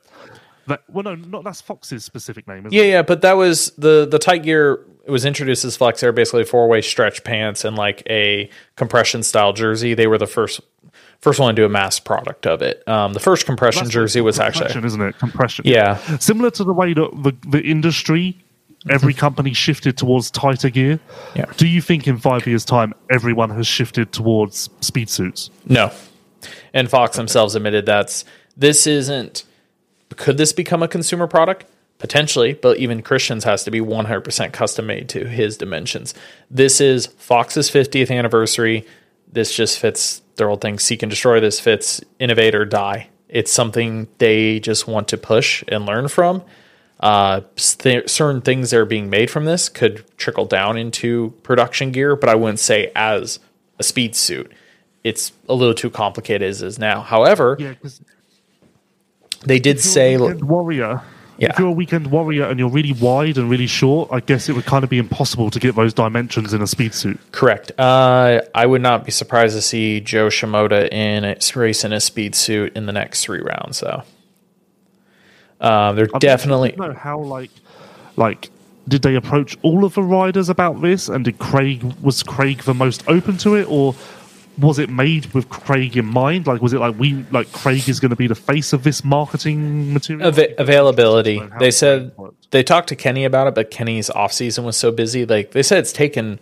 That's Fox's specific name, isn't it? Yeah, but that was the tight gear. It was introduced as Flex Air, basically 4-way stretch pants and a compression style jersey. They were the first one to do a mass product of it. The first compression jersey was actually, isn't it? Compression. Yeah. Similar to the way that the industry, every company shifted towards tighter gear. Yeah. Do you think in 5 years' time everyone has shifted towards speed suits? No. And Fox themselves admitted this isn't. Could this become a consumer product? Potentially, but even Christian's has to be 100% custom made to his dimensions. This is Fox's 50th anniversary. This just fits their old thing. Seek and destroy. This fits innovate or die. It's something they just want to push and learn from. Certain things that are being made from this could trickle down into production gear, but I wouldn't say as a speed suit. It's a little too complicated as is now. However, they did say, warrior. Yeah. If you're a weekend warrior and you're really wide and really short, I guess it would kind of be impossible to get those dimensions in a speed suit. Correct. I would not be surprised to see Joe Shimoda in a race in a speed suit in the next 3 rounds, though. They're definitely. I don't know how did they approach all of the riders about this, and was Craig the most open to it, or was it made with Craig in mind? Was it Craig is going to be the face of this marketing material? Availability. They said they talked to Kenny about it, but Kenny's off season was so busy. They said it's taken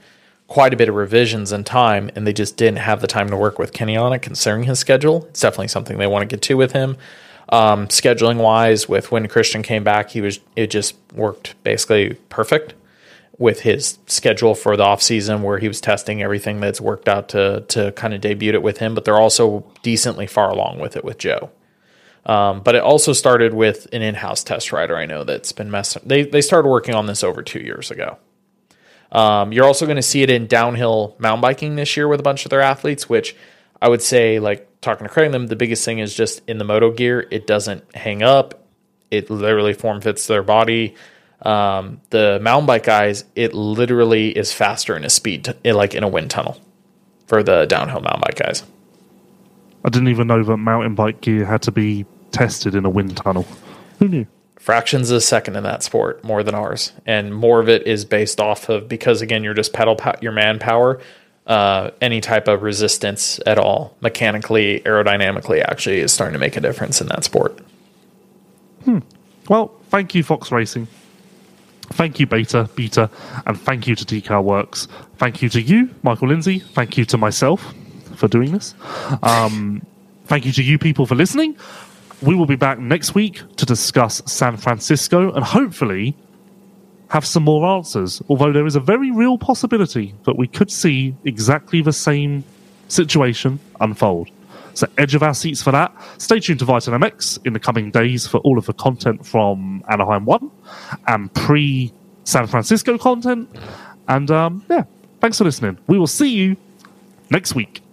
quite a bit of revisions and time, and they just didn't have the time to work with Kenny on it, considering his schedule. It's definitely something they want to get to with him. Scheduling wise, with when Christian came back, it just worked basically perfect with his schedule for the off season, where he was testing everything that's worked out to kind of debut it with him. But they're also decently far along with it with Joe. But it also started with an in-house test rider. I know that's been messing. They started working on this over 2 years ago. You're also going to see it in downhill mountain biking this year with a bunch of their athletes, which I would say, like talking to Craig and them, the biggest thing is just in the moto gear, it doesn't hang up. It literally form fits their body. The mountain bike guys, it literally is faster in a speed, like in a wind tunnel for the downhill mountain bike guys. I didn't even know that mountain bike gear had to be tested in a wind tunnel. Who knew? Fractions a second in that sport, more than ours. And more of it is based off of, because again, you're just your manpower, any type of resistance at all, mechanically, aerodynamically, actually is starting to make a difference in that sport. Well, thank you, Fox Racing. Thank you, Beta, and thank you to Decal Works. Thank you to you, Michael Lindsay. Thank you to myself for doing this. Thank you to you people for listening. We will be back next week to discuss San Francisco and hopefully have some more answers, although there is a very real possibility that we could see exactly the same situation unfold. So edge of our seats for that. Stay tuned to Vital MX in the coming days for all of the content from Anaheim 1 and pre-San Francisco content. And yeah, thanks for listening. We will see you next week.